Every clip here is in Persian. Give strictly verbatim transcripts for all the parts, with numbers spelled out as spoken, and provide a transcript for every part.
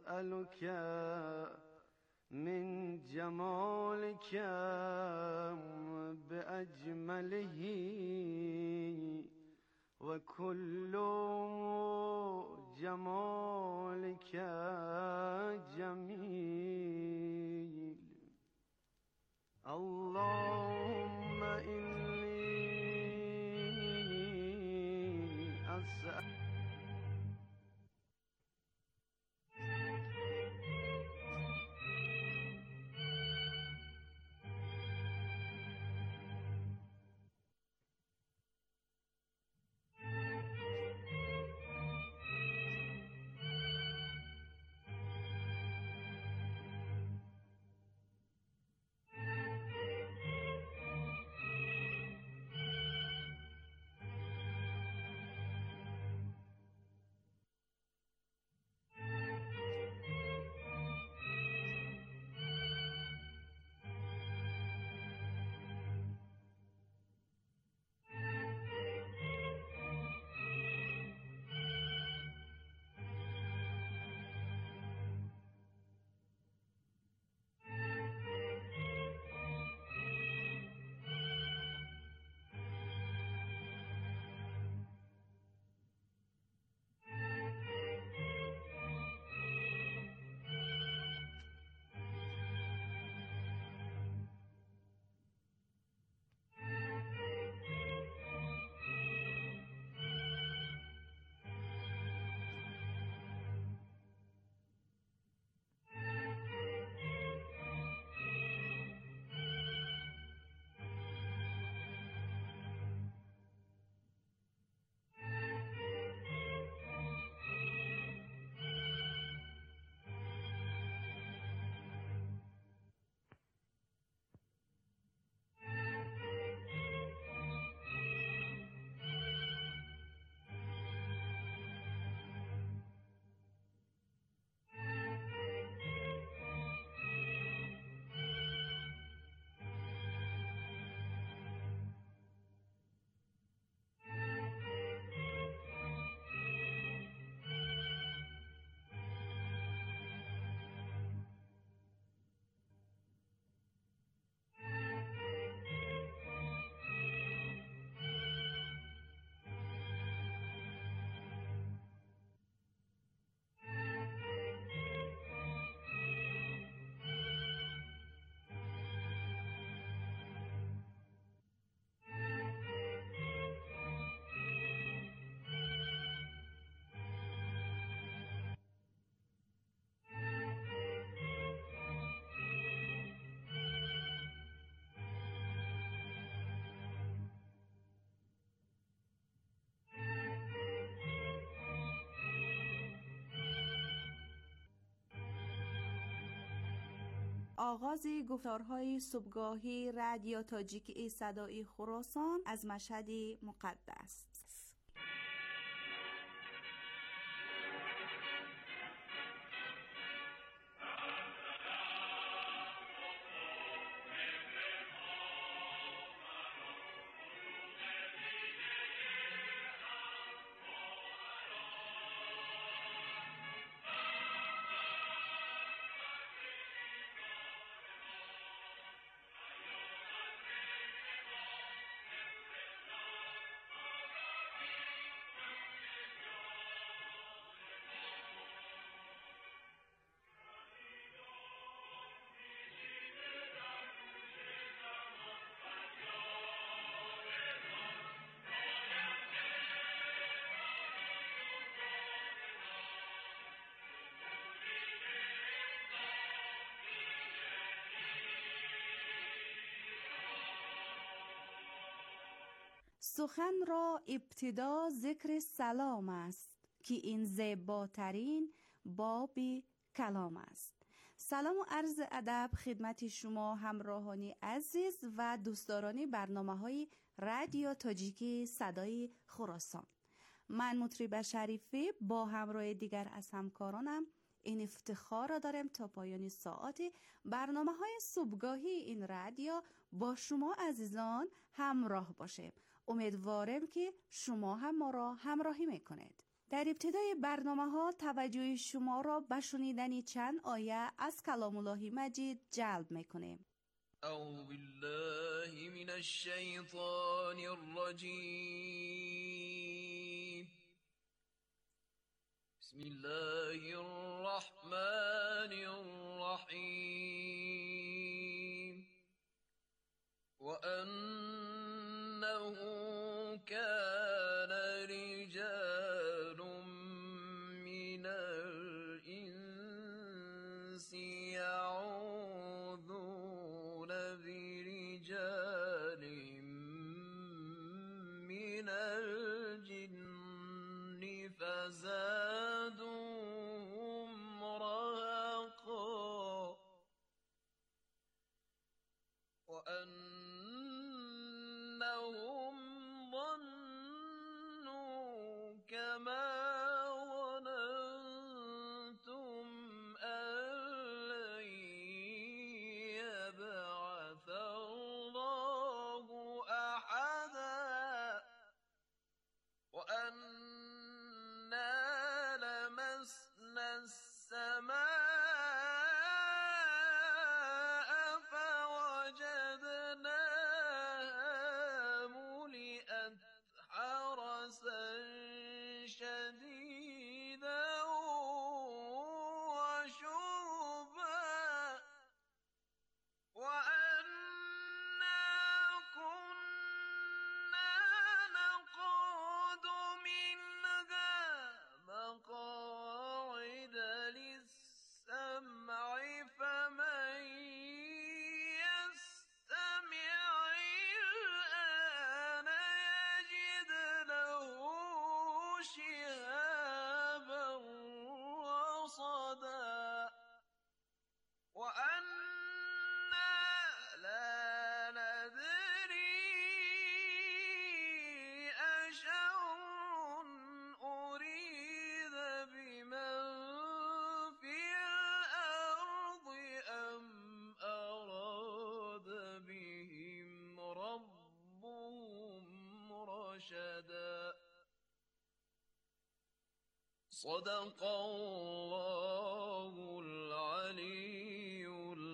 أسألك من جمالك بأجمله وكل جمالك جميل. اللهم إني أسألك آغاز گفتارهای صبحگاهی رادیو تاجیکی صدای خراسان از مشهد مقدس. سخن را ابتدا ذکر سلام است که این زیباترین باب کلام است. سلام و عرض ادب خدمت شما همراهان عزیز و دوستداران برنامه‌های رادیو تاجیکی صدای خراسان. من مطرب شریفی با همراه دیگر از همکارانم این افتخار را دارم تا پایان ساعت برنامه‌های صبحگاهی این رادیو با شما عزیزان همراه باشیم. امیدوارم که شما هم ما را همراهی میکنید. در ابتدای برنامه ها توجه شما را به شنیدن چند آیه از کلام الله مجید جلب میکنیم. اعوذ بالله من الشیطان الرجیم. بسم الله الرحمن الرحیم. وأنه كان رجال من الإنس يعوذون برجال من الجن فزادوهم رهقا وأنهم ظنوا كما ظننتم أن لن يبعث الله أحدا وأنا لمسنا السماء فوجدناها ملئت حرسا شديدا وشهبا وأنا كنا نقعد منها مقاعد للسمع فمن يستمع الآن يجد له شهابا رصدا وأنا لا ندري أشر أريد بمن في الأرض أم أراد بهم ربهم رشدا. صدق الله العلی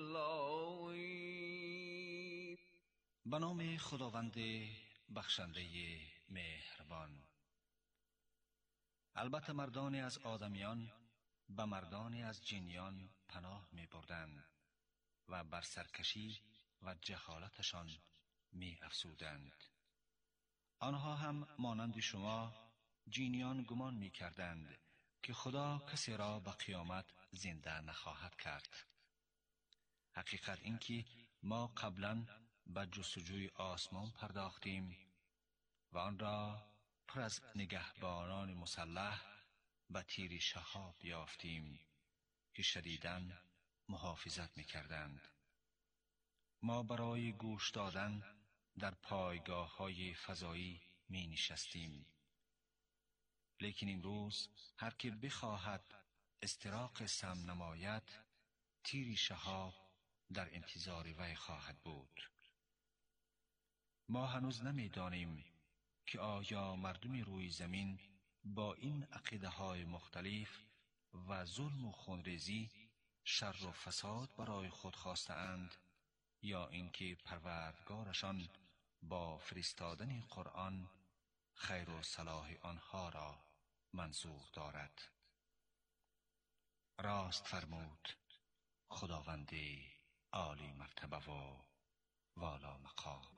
العظیم. به نام خداوند بخشنده مهربان. البته مردانی از آدمیان به مردانی از جنیان پناه می بردند و بر سرکشی و جهالتشان می افزودند. آنها هم مانند شما جنیان گمان می کردند که خدا کسی را به قیامت زنده نخواهد کرد. حقیقت این که ما قبلا به جستجوی آسمان پرداختیم و آن را پر از نگهبانان مسلح به تیر شهاب یافتیم که شدیداً محافظت می کردند. ما برای گوش دادن در پایگاه های فضایی می نشستیم. لیکن امروز هر که بخواهد استراق سم نماید، تیر شهاب در انتظار وی خواهد بود. ما هنوز نمی دانیم که آیا مردم روی زمین با این عقیده های مختلف و ظلم و خونریزی شر و فساد برای خود خواسته اند یا اینکه پروردگارشان با فرستادن قرآن خیر و صلاح آنها را منظور دارد. راست فرمود خداوند عالی مرتبه و والا مقام.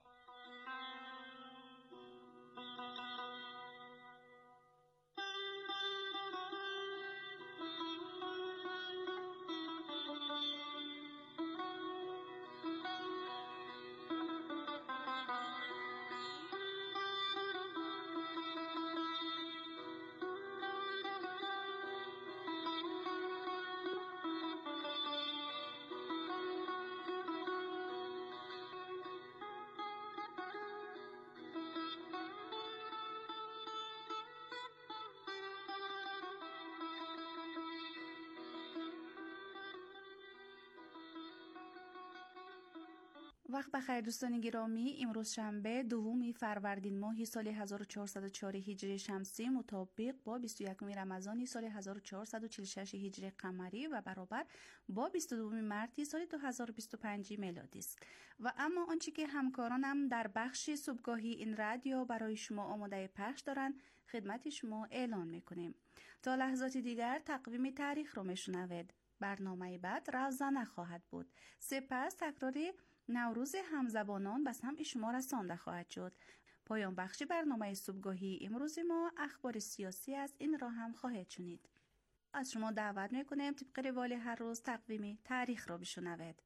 وقت بخیر دوستان گرامی، امروز شنبه دوم فروردین ماه سال هزار و چهارصد و چهار هجری شمسی مطابق با بیست و یکم رمضان سال هزار و چهارصد و چهل و شش هجری قمری و برابر با بیست و دو مارس سال دو هزار و بیست و پنج میلادی است. و اما آنچه که همکارانم در بخش صبحگاهی این رادیو برای شما آماده پخش دارند خدمت شما اعلان میکنیم. تا لحظات دیگر تقویم تاریخ رو میشنوید. برنامه بعد روزانه خواهد بود. سپس تکراری نوروز همزبانان به سمع شما رسانده خواهد شد. پایان بخش برنامه صبحگاهی امروز ما اخبار سیاسی از این راه هم خواهد شنید. از شما دعوت میکنیم طبق روال هر روز تقویم تاریخ را بشنوید.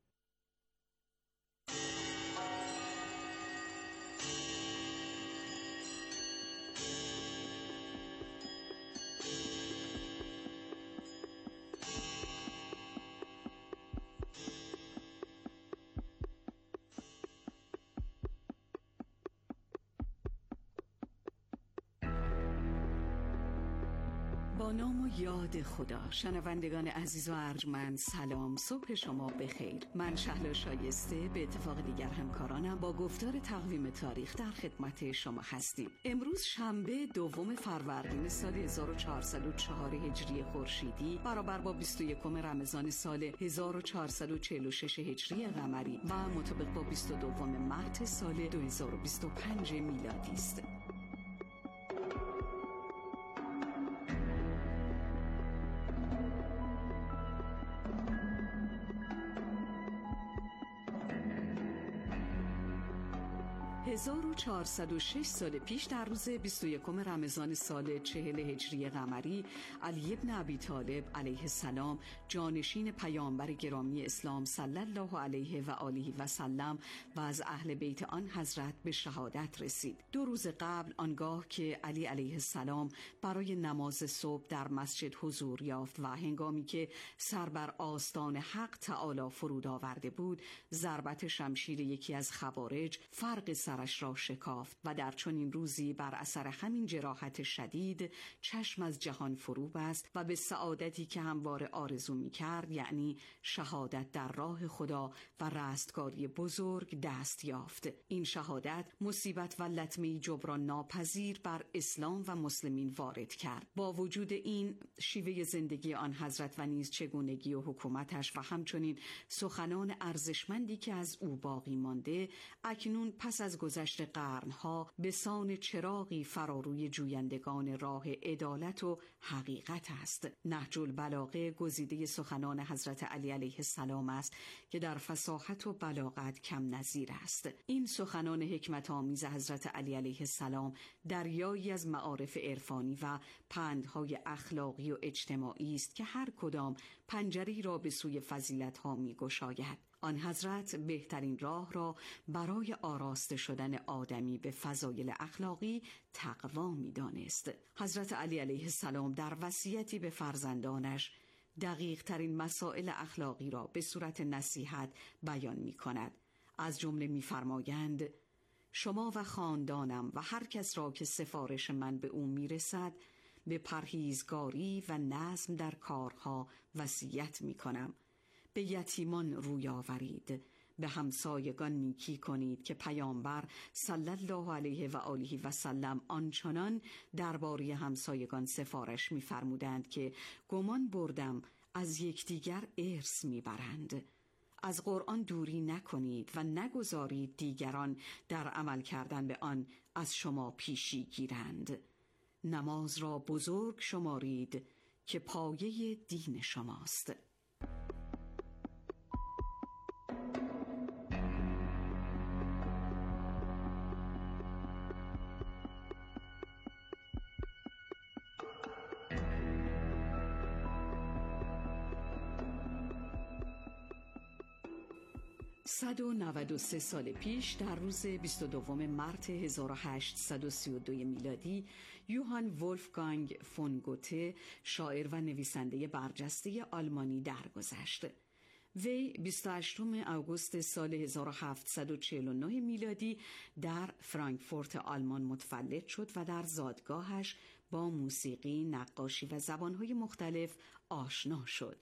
با نام و یاد خدا. شنوندگان عزیز و ارجمند، سلام، صبح شما بخیر. من شهلا شایسته به اتفاق دیگر همکارانم با گفتار تقویم تاریخ در خدمت شما هستیم. امروز شنبه دوم فروردین سال هزار و چهارصد و چهار هجری خورشیدی برابر با بیست و یکم رمضان سال هزار و چهارصد و چهل و شش هجری قمری و مطابق با بیست و دو مارس سال دو هزار و بیست و پنج میلادی است. هزار و چهارصد و شش سال پیش در روز بیست و یکم رمضان سال چهل هجری قمری علی ابن ابی طالب علیه السلام جانشین پیامبر گرامی اسلام صلی الله علیه و آله و سلم و از اهل بیت آن حضرت به شهادت رسید. دو روز قبل آنگاه که علی علیه السلام برای نماز صبح در مسجد حضور یافت و هنگامی که سر بر آستان حق تعالی فرود آورده بود، ضربت شمشیر یکی از خوارج فرق سرش را شکافت و در چنین روزی بر اثر همین جراحت شدید چشم از جهان فرو بست و به سعادتی که همواره آرزو می‌کرد، یعنی شهادت در راه خدا و رستگاری بزرگ، دست یافت. این شهادت مصیبت و لطمه جبران ناپذیر بر اسلام و مسلمین وارد کرد. با وجود این شیوه زندگی آن حضرت و نیز چگونگی و حکومتش و همچنین سخنان ارزشمندی که از او باقی مانده، اکنون پس از گذشت قرنها به سان چراغی فراروی جویندگان راه عدالت و حقیقت است. نهج البلاغه گزیده سخنان حضرت علی علیه السلام است که در فصاحت و بلاغت کم نظیر است. این سخنان حکمت آمیز حضرت علی علیه السلام دریایی از معارف عرفانی و پندهای اخلاقی و اجتماعی است که هر کدام پنجری را به سوی فضیلت‌ها می‌گشاید. آن حضرت بهترین راه را برای آراسته شدن آدمی به فضایل اخلاقی تقوا می دانست. حضرت علی علیه السلام در وصیتی به فرزندانش دقیق ترین مسائل اخلاقی را به صورت نصیحت بیان می کند. از جمله می فرمایند: شما و خاندانم و هر کس را که سفارش من به او می رسد به پرهیزگاری و نظم در کارها وصیت می کنم. به یتیمان روی آورید، به همسایگان نیکی کنید که پیامبر صلی الله علیه و آله و سلم آنچنان درباره همسایگان سفارش می‌فرمودند که گمان بردم از یکدیگر ارث می‌برند. از قرآن دوری نکنید و نگذارید دیگران در عمل کردن به آن از شما پیشی گیرند. نماز را بزرگ شمارید که پایه دین شماست. صد و نود و سه سال پیش در روز بیست و دو مارس هزار و هشتصد و سی و دو میلادی یوهان ولفگانگ فون گوته، شاعر و نویسنده برجسته آلمانی درگذشت. وی بیست و هشتم آگوست سال هزار و هفتصد و چهل و نه میلادی در فرانکفورت آلمان متولد شد و در زادگاهش با موسیقی، نقاشی و زبانهای مختلف آشنا شد.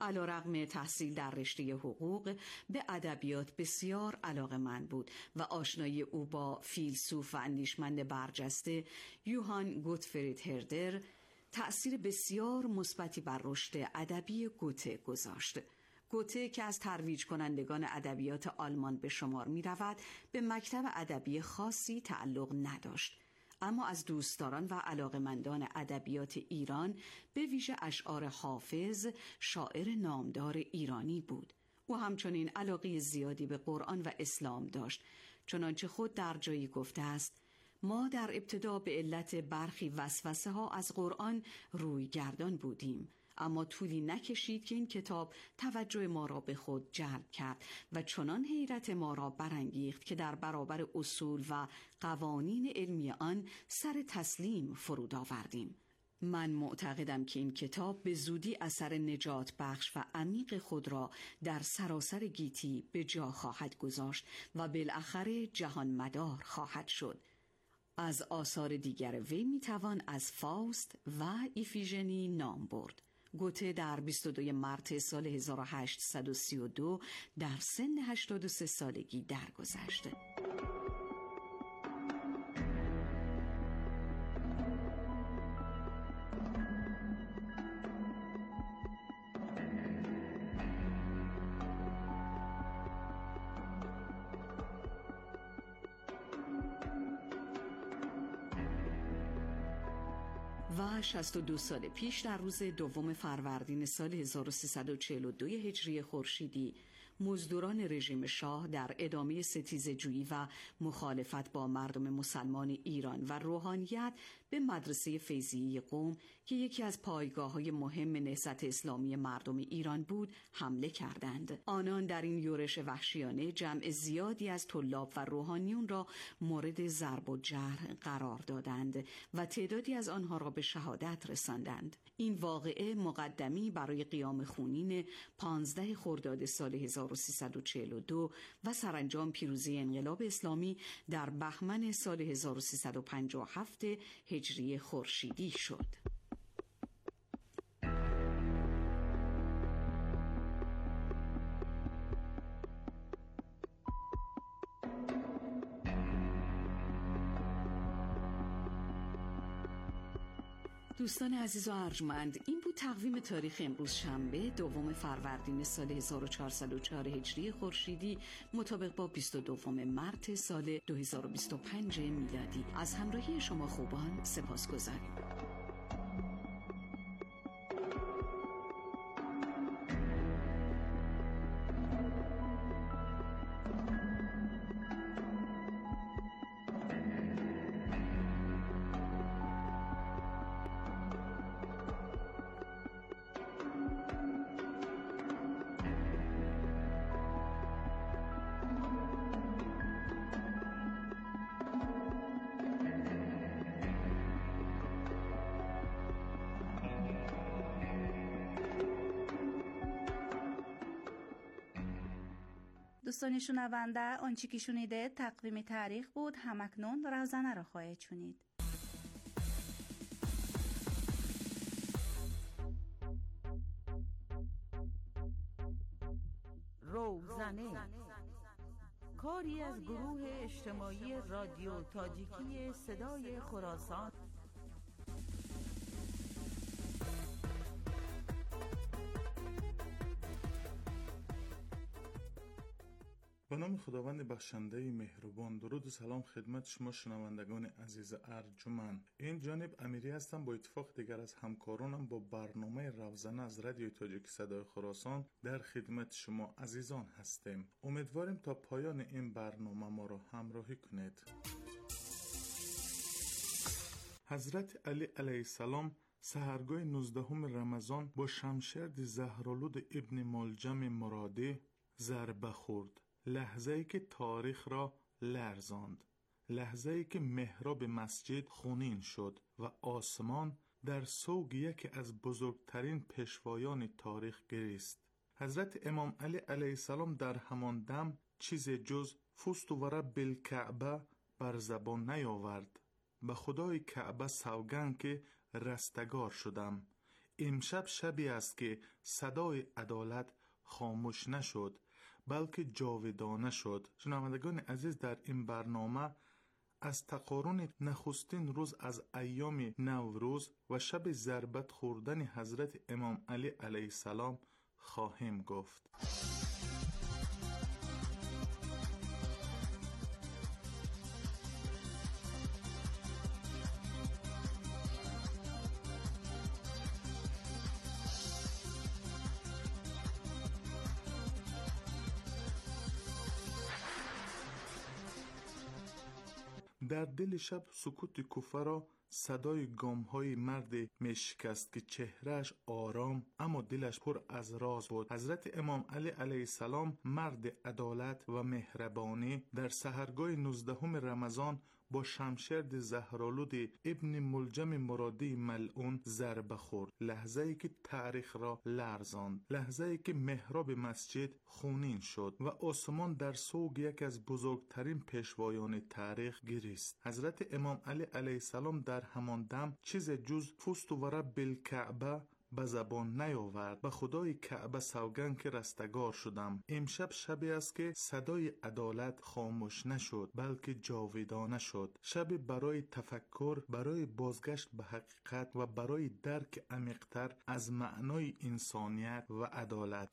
علیرغم تحصیل در رشته حقوق به ادبیات بسیار علاقه‌مند بود و آشنایی او با فیلسوف و اندیشمند برجسته یوهان گوتفرید هردر تأثیر بسیار مثبتی بر رشد ادبی گوته گذاشت. گوته که از ترویج کنندگان ادبیات آلمان به شمار می رود، به مکتب ادبی خاصی تعلق نداشت، اما از دوستداران و علاقمندان ادبیات ایران، به ویژه اشعار حافظ، شاعر نامدار ایرانی بود. او همچنین علاقه زیادی به قرآن و اسلام داشت، چنانچه خود در جایی گفته است: ما در ابتدا به علت برخی وسوسه ها از قرآن روی گردان بودیم، اما طولی نکشید که این کتاب توجه ما را به خود جلب کرد و چنان حیرت ما را برانگیخت که در برابر اصول و قوانین علمی آن سر تسلیم فرود آوردیم. من معتقدم که این کتاب به زودی اثر نجات بخش و عمیق خود را در سراسر گیتی به جا خواهد گذاشت و بالاخره جهان مدار خواهد شد. از آثار دیگر وی میتوان از فاوست و ایفیژنی نام برد. گوته در بیست و دوم مارس سال هزار و هشتصد و سی و دو در سن هشتاد و سه سالگی درگذشت. و شصت و دو سال پیش در روز دوم فروردین سال هزار و سیصد و چهل و دو هجری خورشیدی، مزدوران رژیم شاه در ادامه ستیزه‌جویی و مخالفت با مردم مسلمان ایران و روحانیت به مدرسه فیضیه قم که یکی از پایگاه‌های مهم نهضت اسلامی مردم ایران بود حمله کردند. آنان در این یورش وحشیانه جمع زیادی از طلاب و روحانیون را مورد ضرب و جرح قرار دادند و تعدادی از آنها را به شهادت رساندند. این واقعه مقدمی برای قیام خونین پانزده خرداد سال هزار و سیصد و چهل و دو و سرانجام پیروزی انقلاب اسلامی در بهمن سال هزار و سیصد و پنجاه و هفت هجری خورشیدی شد. دوستان عزیز و ارجمند، این بود تقویم تاریخ امروز شنبه دوم فروردین سال هزار و چهارصد و چهار هجری خورشیدی مطابق با بیست و دوم مارس سال دو هزار و بیست و پنج میلادی. از همراهی شما خوبان سپاسگزاریم. دوستان شنونده، آنچه که شنیده تقویم تاریخ بود. همکنون روزنه را خواهید شنید. روزنه کاری از گروه اجتماعی رادیو تاجیکی صدای خراسان. به نام خداوند بخشنده مهربان. درود و سلام خدمت شما شنوندگان عزیز ارجمند. این جانب امیری هستم. با اتفاق دیگر از همکارانم با برنامه روزنه از رادیو تاجیک صدای خراسان در خدمت شما عزیزان هستیم. امیدواریم تا پایان این برنامه ما را همراهی کنید. حضرت علی علیه السلام سحرگاه نوزدهم رمضان با شمشیر زهرالود ابن ملجم مرادی ضربه خورد. لحظه‌ای که تاریخ را لرزاند، لحظه‌ای که محراب مسجد خونین شد و آسمان در سوگ یکی از بزرگترین پیشوایان تاریخ گریست. حضرت امام علی علیه السلام در همان دم چیز جز فست و رب الکعبه بر زبان نیاورد. به خدای کعبه سوگند که رستگار شدم. امشب شبی است که صدای عدالت خاموش نشد بلکه جاودانه شد. شنوندگان عزیز، در این برنامه از تقارن نخستین روز از ایام نوروز و شب ضربت خوردن حضرت امام علی علیه السلام خواهیم گفت. در دل شب سکوت کوفه را صدای گام‌های مرد میشکست که چهرهش آرام اما دلش پر از راز بود. حضرت امام علی علیه السلام، مرد عدالت و مهربانی، در سحرگاه نوزدهم رمضان با شمشیر زهرالود ابن ملجم مرادی ملعون ضربه خورد. لحظه ای که تاریخ را لرزاند، لحظه ای که محراب مسجد خونین شد و آسمان در سوگ یک از بزرگترین پیشوایان تاریخ گریست. حضرت امام علی علیه السلام در همان دم چیز جز فست و رب الکعبه به زبان نیاورد. به خدای کعبه سوگند که رستگار شدم. امشب شبی است که صدای عدالت خاموش نشد بلکه جاودانه شد. شب برای تفکر، برای بازگشت به حقیقت و برای درک عمیق‌تر از معنای انسانیت و عدالت.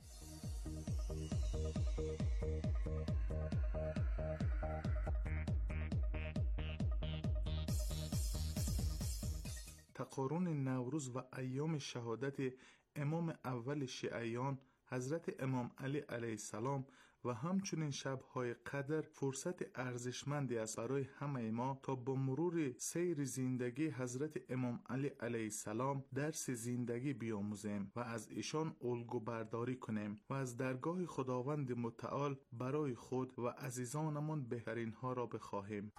تقارن نوروز و ایام شهادت امام اول شیعیان حضرت امام علی علیه السلام و همچنین شب‌های قدر فرصت ارزشمندی است برای همه ما تا با مرور سیر زندگی حضرت امام علی علیه السلام درس زندگی بیاموزیم و از ایشان الگو برداری کنیم و از درگاه خداوند متعال برای خود و عزیزانمان بهترین ها را بخواهیم.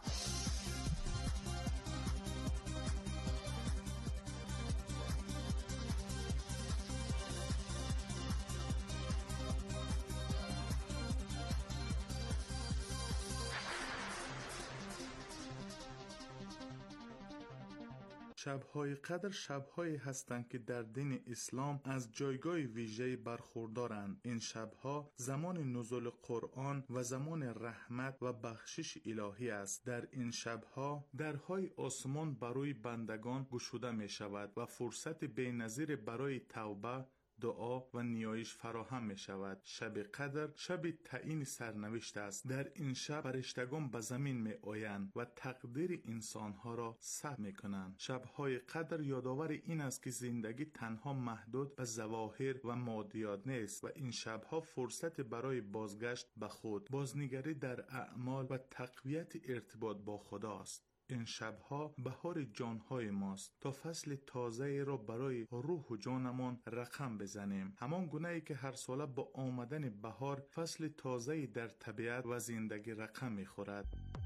شب‌های قدر شب‌هایی هستند که در دین اسلام از جایگاه ویژه‌ای برخوردارند. این شب‌ها زمان نزول قرآن و زمان رحمت و بخشش الهی است. در این شب‌ها درهای آسمان برای بندگان گشوده می‌شود و فرصت بی‌نظیر برای توبه، دعا و نیایش فراهم می شود. شب قدر شب تعیین سرنوشت است. در این شب فرشتگان به زمین می آیند و تقدیر انسانها را ثبت می کنند. شب‌های قدر یادآور این است که زندگی تنها محدود به ظواهر و مادیات نیست و این شب‌ها فرصت برای بازگشت به خود، بازنگری در اعمال و تقویت ارتباط با خدا است. این شب‌ها بهار جان‌های ماست تا فصل تازه‌ای را برای روح و جانمان رقم بزنیم. همان گونه‌ای که هر ساله با آمدن بهار فصل تازه‌ای در طبیعت و زندگی رقم می‌خورد.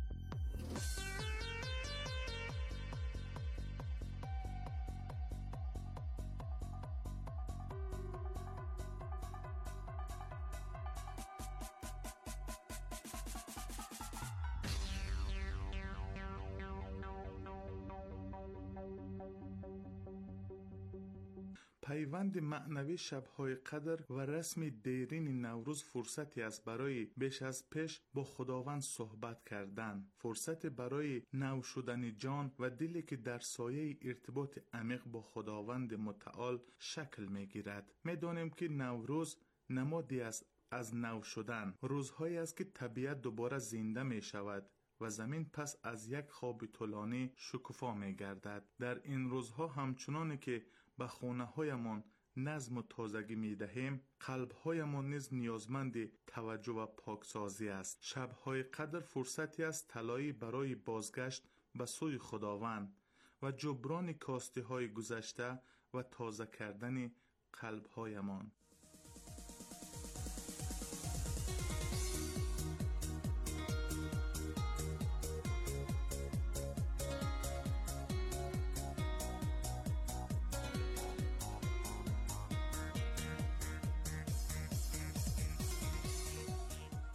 پیوند معنوی شب‌های قدر و رسم دیرین نوروز فرصتی است برای بیش از پیش با خداوند صحبت کردن، فرصت برای نو شدن جان و دلی که در سایه ارتباط عمیق با خداوند متعال شکل می‌گیرد. می‌دانیم که نوروز نمادی است از نو شدن، روزهایی است که طبیعت دوباره زنده می‌شود و زمین پس از یک خواب طولانی شکوفا می‌گردد. در این روزها همچنانی که به خانه هایمان نظم و تازگی می دهیم، قلب هایمان نیز نیازمند توجه و پاکسازی است. شب‌های قدر فرصتی است طلایی برای بازگشت به سوی خداوند و جبران کاستی های گذشته و تازه کردن قلب هایمان.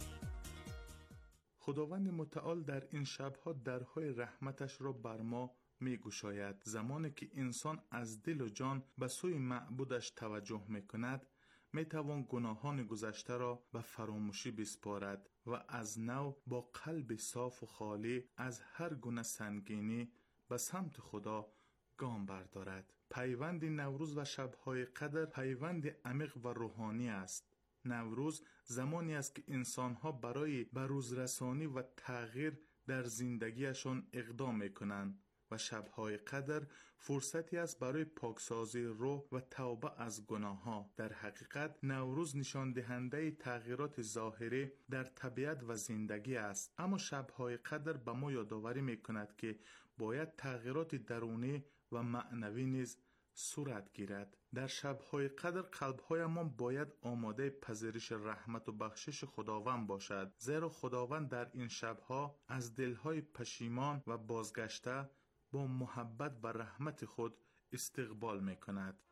خداوند متعال در این شب‌ها درهای رحمتش را بر ما می گشاید. زمانی که انسان از دل و جان به سوی معبودش توجه می کند، می توان گناهان گذشته را به فراموشی بسپارد و از نو با قلب صاف و خالی از هر گونه سنگینی به سمت خدا گام بردارد. پیوند نوروز و شب‌های قدر پیوند عمیق و روحانی است. نوروز زمانی است که انسان‌ها برای بروزرسانی و تغییر در زندگیشان اقدام می‌کنند و شب‌های قدر فرصتی است برای پاکسازی روح و توبه از گناه‌ها. در حقیقت نوروز نشان دهنده تغییرات ظاهری در طبیعت و زندگی است، اما شب‌های قدر به ما یادآوری می‌کند که باید تغییرات درونی و معنوی نیز صورت گیرد. در شب‌های قدر قلب‌هایمان باید آماده پذیرش رحمت و بخشش خداوند باشد، زیرا خداوند در این شب‌ها از دل‌های پشیمان و بازگشته با محبت و رحمت خود استقبال می‌کند.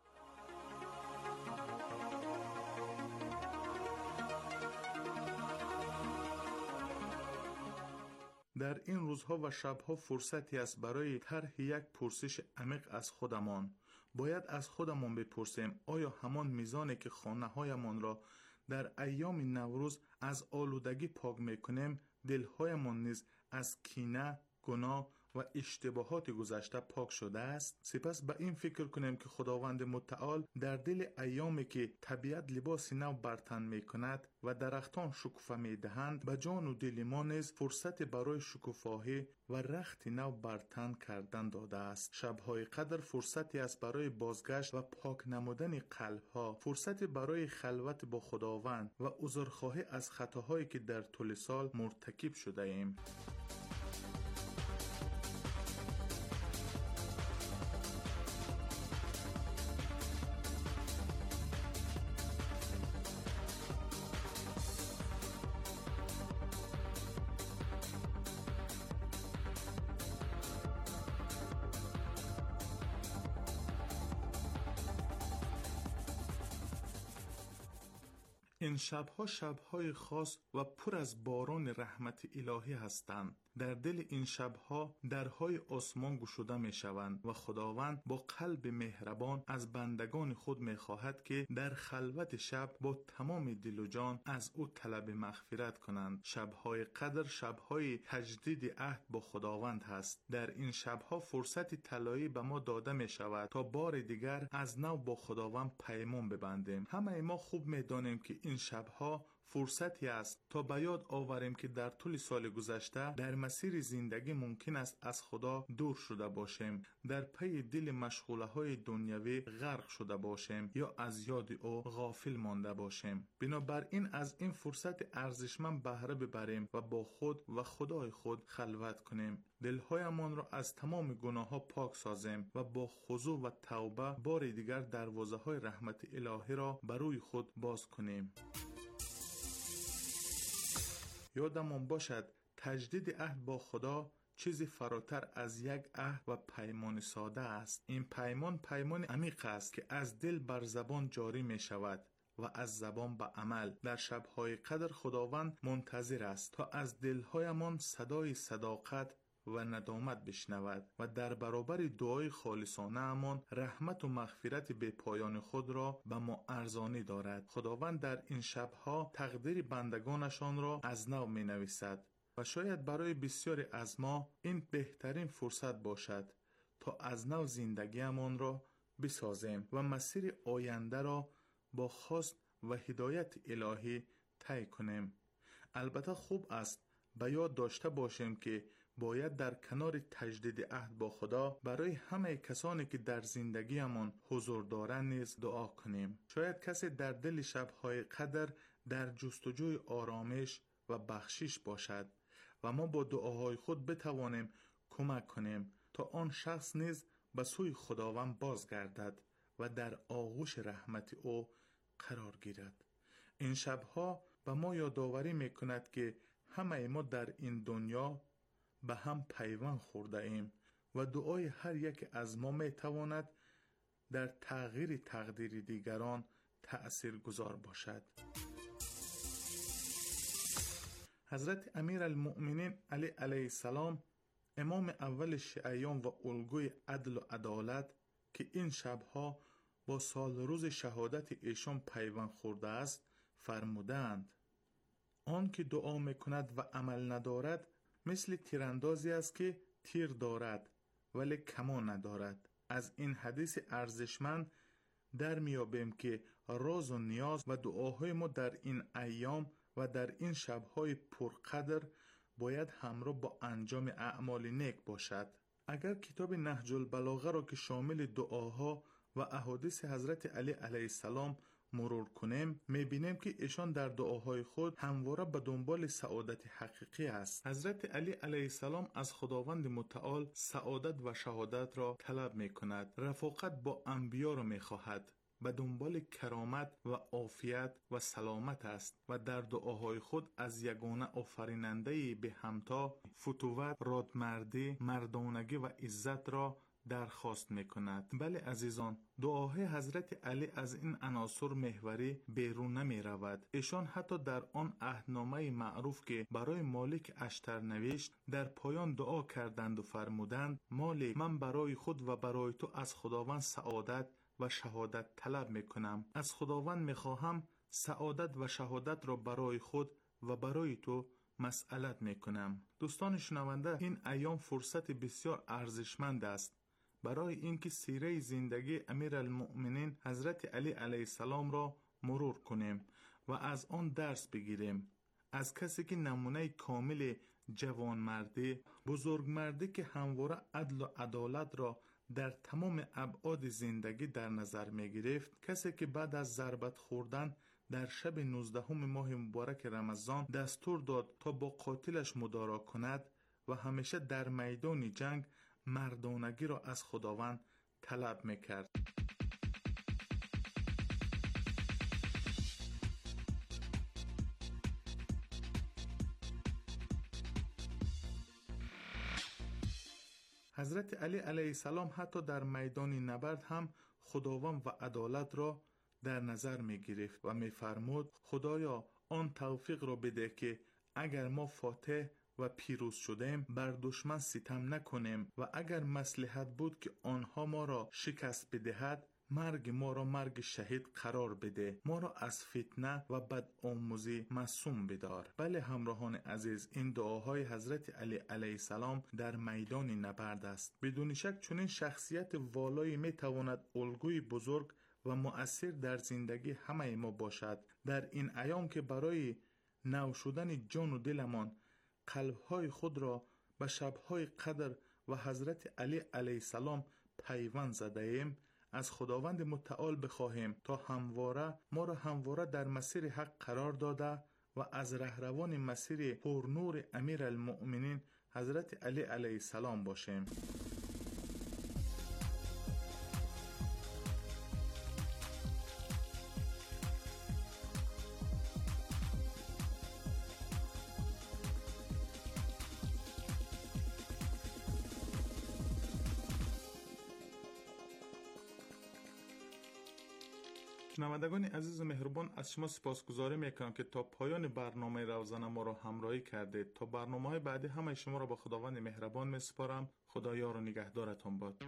در این روزها و شب‌ها فرصتی است برای طرح یک پرسش عمیق از خودمان. باید از خودمان بپرسیم آیا همان میزانی که خانه‌هایمان را در ایام نوروز از آلودگی پاک می‌کنیم، دل‌هایمان نیز از کینه، گناه و اشتباهات گذشته پاک شده است؟ سپس به این فکر کنیم که خداوند متعال در دل ایامی که طبیعت لباس نو بر تن می‌کند و درختان شکوفه می‌دهند، به جان و دل ما نیز فرصت برای شکوفایی و رخت نو بر تن کردن داده است. شب‌های قدر فرصتی است برای بازگشت و پاک نمودن قلب‌ها، فرصتی برای خلوت با خداوند و عذرخواهی از خطاهایی که در طول سال مرتکب شده ایم. این شب‌ها شب‌های خاص و پر از باران رحمت الهی هستند. در دل این شب‌ها درهای آسمان گشوده می‌شوند و خداوند با قلب مهربان از بندگان خود می‌خواهد که در خلوت شب با تمام دل و جان از او طلب مغفرت کنند. شب‌های قدر شب‌های تجدید عهد با خداوند هست. در این شب‌ها فرصت طلایی به ما داده می‌شود تا بار دیگر از نو با خداوند پیمان ببندیم. همه ما خوب می‌دانیم که این شب‌ها فرصتی است تا به یاد آوریم که در طول سال گذشته در مسیر زندگی ممکن است از خدا دور شده باشیم، در پی دل مشغوله‌های دنیوی غرق شده باشیم یا از یاد او غافل مانده باشیم. بنابراین از این فرصت ارزشمند بهره ببریم و با خود و خدای خود خلوت کنیم. دلهایمان را از تمام گناه‌ها پاک سازیم و با خضوع و توبه بار دیگر دروازه‌های رحمت الهی را بر روی خود باز کنیم. یادمان باشد تجدید عهد با خدا چیزی فراتر از یک عهد و پیمان ساده است. این پیمان پیمان عمیق است که از دل بر زبان جاری می شود و از زبان به عمل. در شب‌های قدر خداوند منتظر است تا از دلهایمان صدای صداقت و ندامت بشنود و در برابر دعای خالصانه امان رحمت و مغفرت بی پایان خود را به ما ارزانی دارد. خداوند در این شب‌ها تقدیر بندگانشان را از نو می نویسد و شاید برای بسیاری از ما این بهترین فرصت باشد تا از نو زندگیمان را بسازیم و مسیر آینده را با خواست و هدایت الهی طی کنیم. البته خوب است به یاد داشته باشیم که باید در کنار تجدید عهد با خدا برای همه کسانی که در زندگیمان حضور دارند نیز دعا کنیم. شاید کسی در دل شب‌های قدر در جستجوی آرامش و بخشش باشد و ما با دعاهای خود بتوانیم کمک کنیم تا آن شخص نیز به سوی خداوند بازگردد و در آغوش رحمت او قرار گیرد. این شب‌ها به ما یادآوری می‌کند که همه ما در این دنیا به هم پیوند خورده ایم و دعای هر یک از ما می تواند در تغییر تقدیر دیگران تأثیر گذار باشد. حضرت امیر المؤمنین علی علیه السلام امام اول شیعیان و الگوی عدل و عدالت که این شبها با سال روز شهادت ایشان پیوند خورده است فرمودند: آن که دعا میکند و عمل ندارد مثل تیراندازی است که تیر دارد ولی کمان ندارد. از این حدیث ارزشمند در میابیم که راز و نیاز و دعاهای ما در این ایام و در این شبهای پرقدر باید همراه با انجام اعمال نیک باشد. اگر کتاب نهج البلاغه را که شامل دعاها و احادیث حضرت علی علیه السلام مرور کنیم میبینیم که ایشان در دعاهای خود همواره به دنبال سعادت حقیقی است. حضرت علی علیه السلام از خداوند متعال سعادت و شهادت را طلب میکند، رفاقت با انبیا را میخواهد، به دنبال کرامت و عافیت و سلامت است و در دعاهای خود از یگانه آفریننده به همتا فتوت، رادمردی، مردانگی و عزت را درخواست میکند. بله عزیزان، دعاهای حضرت علی از این عناصر محوری بیرون نمی رود. ایشان حتی در آن عهدنامه معروف که برای مالک اشتر نوشت در پایان دعا کردند و فرمودند: مالک، من برای خود و برای تو از خداوند سعادت و شهادت طلب میکنم. از خداوند میخواهم سعادت و شهادت را برای خود و برای تو مسئلت میکنم. دوستان شنونده، این ایام فرصت بسیار ارزشمند است برای اینکه سیره زندگی امیرالمؤمنین حضرت علی علیه السلام را مرور کنیم و از آن درس بگیریم. از کسی که نمونه کامل جوانمردی، بزرگمردی که همواره عدل و عدالت را در تمام ابعاد زندگی در نظر می گرفت، کسی که بعد از ضربت خوردن در شب نوزدهم ماه مبارک رمضان دستور داد تا با قاتلش مدارا کند و همیشه در میدان جنگ مردانگی را از خداوند طلب میکرد. حضرت علی علیه السلام حتی در میدان نبرد هم خداوند و عدالت را در نظر می گرفت و می فرمود: خدایا آن توفیق را بده که اگر ما فاتح و پیروز شدیم بر دشمن ستم نکنیم و اگر مصلحت بود که آنها ما را شکست بدهد مرگ ما را مرگ شهید قرار بده، ما را از فتنه و بدآموزی معصوم بدار. بله همراهان عزیز، این دعاهای حضرت علی علیه السلام در میدان نبرد است. بدون شک چنین شخصیت والایی می تواند الگوی بزرگ و مؤثر در زندگی همه ما باشد. در این ایام که برای نو شدن جان و دلمان قلبهای خود را به شبهای قدر و حضرت علی علیه السلام پیوند زده ایم، از خداوند متعال بخواهیم تا همواره ما را همواره در مسیر حق قرار داده و از رهروان مسیر پرنور امیرالمؤمنین حضرت علی علیه السلام باشیم. شنوندگان عزیز و مهربان، از شما سپاسگزاری میکنم که تا پایان برنامه روزانه ما را همراهی کردید. تا برنامه‌های بعدی همه شما را با خداوند مهربان میسپارم. خدا یار و نگهدارتان باد.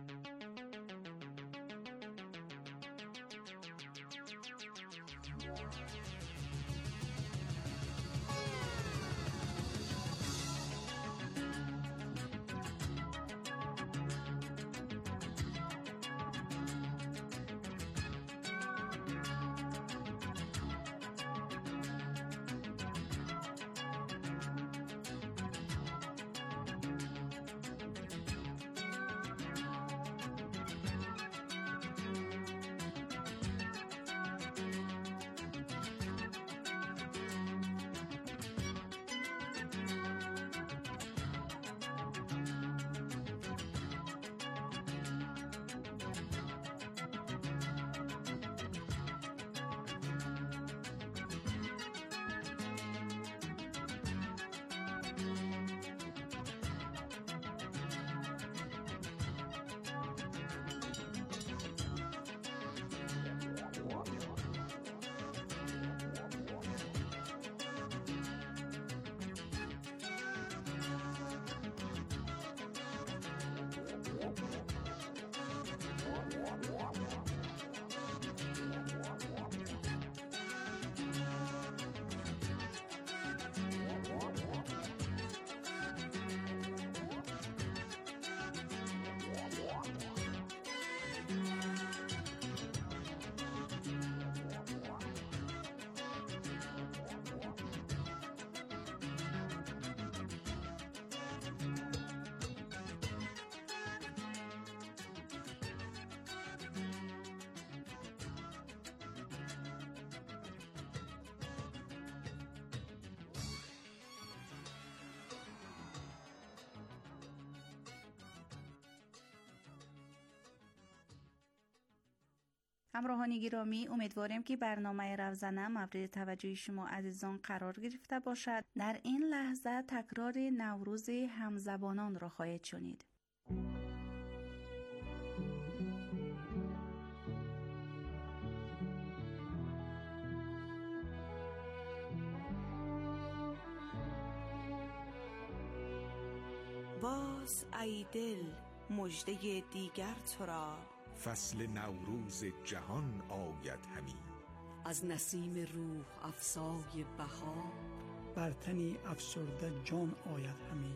همراهان گرامی، امیدواریم که برنامه روزانه مورد توجه شما عزیزان قرار گرفته باشد. در این لحظه تکرار نوروز همزبانان را خواهید شنید. باز ای دل مژده دیگر تو را، فصل نوروز جهان آید همی. از نسیم روح افزای بهار، بر تنی افسرده جان آید همی.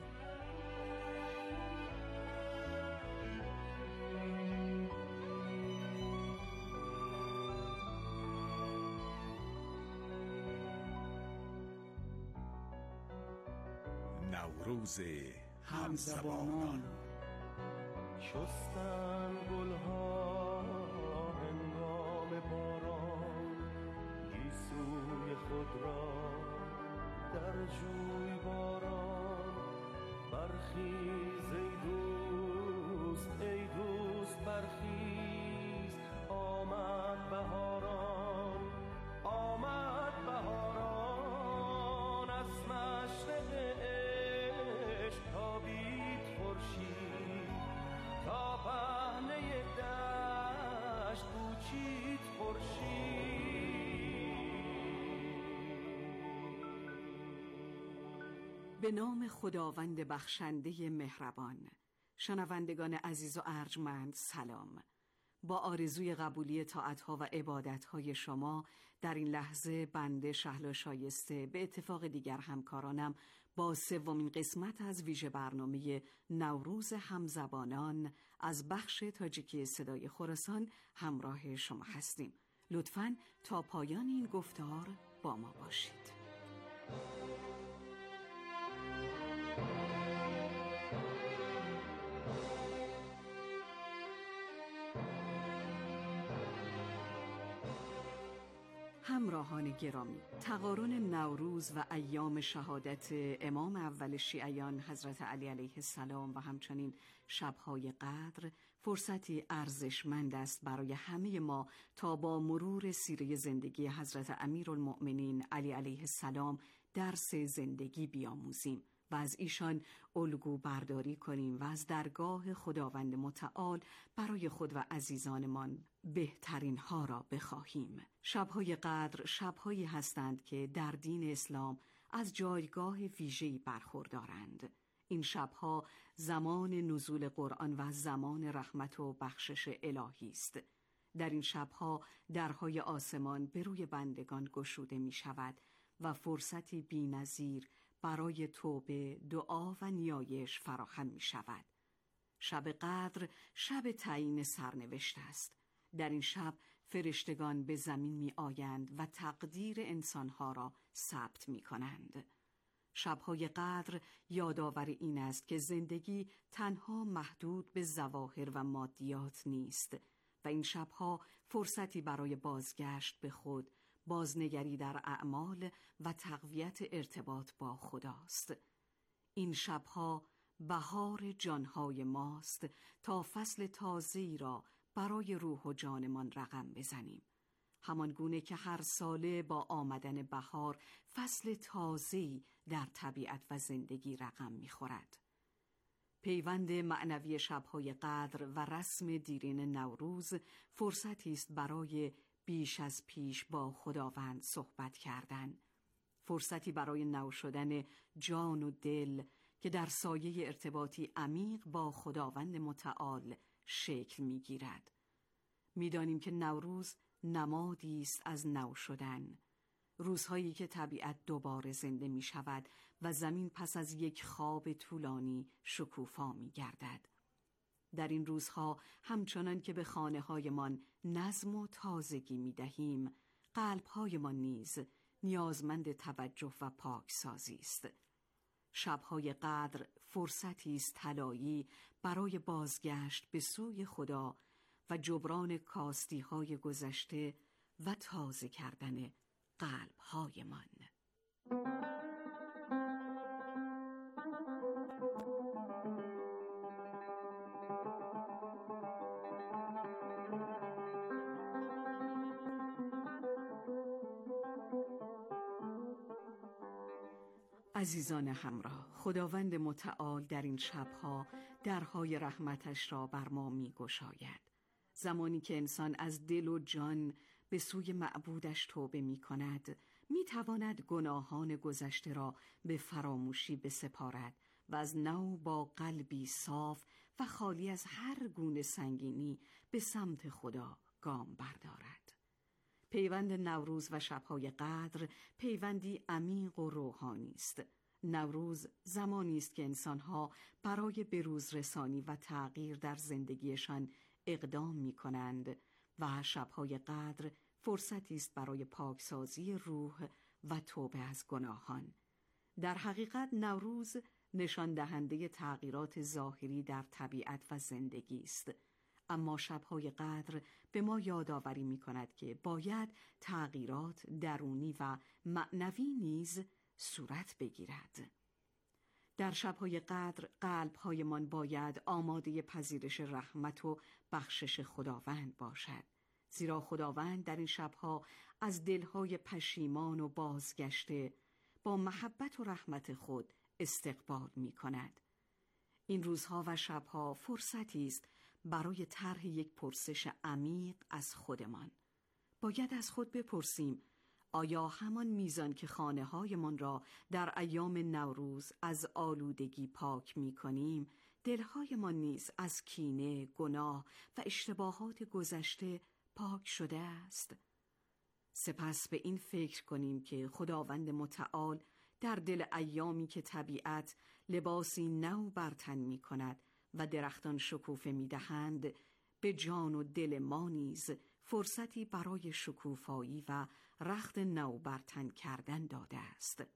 نوروز همزبانان. شستن گلها هنگام باران، گیسوی خود را در جوی باران. برخیز ای دوست ای دوست برخیز، آمد بهاران آمد بهاران. از مشرق عشق تابید خورشید، تا پهنه دشت کوچید خورشید. به نام خداوند بخشنده مهربان. شنوندگان عزیز و ارجمند سلام. با آرزوی قبولی طاعت‌ها و عبادت‌های شما در این لحظه بنده شهلا شایسته به اتفاق دیگر همکارانم با سومین قسمت از ویژه برنامه نوروز همزبانان از بخش تاجیکی صدای خراسان همراه شما هستیم. لطفاً تا پایان این گفتار با ما باشید. همراهان گرامی، تقارن نوروز و ایام شهادت امام اول شیعیان حضرت علی علیه السلام و همچنین شب‌های قدر فرصتی ارزشمند است برای همه ما تا با مرور سیره زندگی حضرت امیرالمؤمنین علی علیه السلام درس زندگی بیاموزیم و از ایشان الگو برداری کنیم و از درگاه خداوند متعال برای خود و عزیزانمان بهترین ها را بخواهیم. شب‌های قدر شب‌هایی هستند که در دین اسلام از جایگاه ویژه‌ای برخوردارند. این شب‌ها زمان نزول قرآن و زمان رحمت و بخشش الهی است. در این شب‌ها درهای آسمان به روی بندگان گشوده می شود و فرصتی بی‌نظیر برای توبه، دعا و نیایش فراهم می شود. شب قدر شب تعیین سرنوشت است. در این شب فرشتگان به زمین می آیند و تقدیر انسانها را ثبت می کنند. شبهای قدر یادآور این است که زندگی تنها محدود به ظواهر و مادیات نیست و این شبها فرصتی برای بازگشت به خود، بازنگری در اعمال و تقویت ارتباط با خداست. این شبها بهار جانهای ماست تا فصل تازه‌ای را برای روح و جانمان رقم بزنیم. همان گونه که هر ساله با آمدن بهار فصل تازه‌ای در طبیعت و زندگی رقم می‌خورد. پیوند معنوی شب‌های قدر و رسم دیرین نوروز فرصتی است برای بیش از پیش با خداوند صحبت کردن. فرصتی برای نو شدن جان و دل که در سایه ارتباطی عمیق با خداوند متعال شکل می‌گیرد. می‌دانیم که نوروز نمادی است از نو شدن، روزهایی که طبیعت دوباره زنده می‌شود و زمین پس از یک خواب طولانی شکوفا می‌گردد. در این روزها همچنان که به خانه‌هایمان نظم و تازگی می‌دهیم، قلب‌هایمان نیز نیازمند توجه و پاکسازی است. شب‌های قدر فرصتی است طلایی برای بازگشت به سوی خدا و جبران کاستی‌های گذشته و تازه کردن قلب‌هایمان. عزیزان همراه، خداوند متعال در این شبها درهای رحمتش را بر ما می گشاید. زمانی که انسان از دل و جان به سوی معبودش توبه می کند، می تواند گناهان گذشته را به فراموشی بسپارد و از نو با قلبی صاف و خالی از هر گونه سنگینی به سمت خدا گام بردارد. پیوند نوروز و شبهای قدر پیوندی عمیق و روحانی است. نوروز زمانی است که انسان‌ها برای بروز رسانی و تغییر در زندگیشان اقدام می‌کنند و شبهای قدر فرصتی است برای پاکسازی روح و توبه از گناهان. در حقیقت نوروز نشان دهنده تغییرات ظاهری در طبیعت و زندگی است، اما شبهای قدر به ما یادآوری می‌کند که باید تغییرات درونی و معنوی نیز صورت بگیرد. در شبهای قدر قلب‌هایمان باید آماده پذیرش رحمت و بخشش خداوند باشد، زیرا خداوند در این شبها از دلهای پشیمان و بازگشته با محبت و رحمت خود استقبال می‌کند. این روزها و شبها فرصتی است برای طرح یک پرسش عمیق از خودمان. باید از خود بپرسیم آیا همان میزان که خانه‌هایمان را در ایام نوروز از آلودگی پاک می‌کنیم، دل‌هایمان نیز از کینه، گناه و اشتباهات گذشته پاک شده است؟ سپس به این فکر کنیم که خداوند متعال در دل ایامی که طبیعت لباسی نو بر تن می‌کند و درختان شکوفه می‌دهند، به جان و دل ما نیز فرصتی برای شکوفایی و رخت نو بر تن کردن داده است.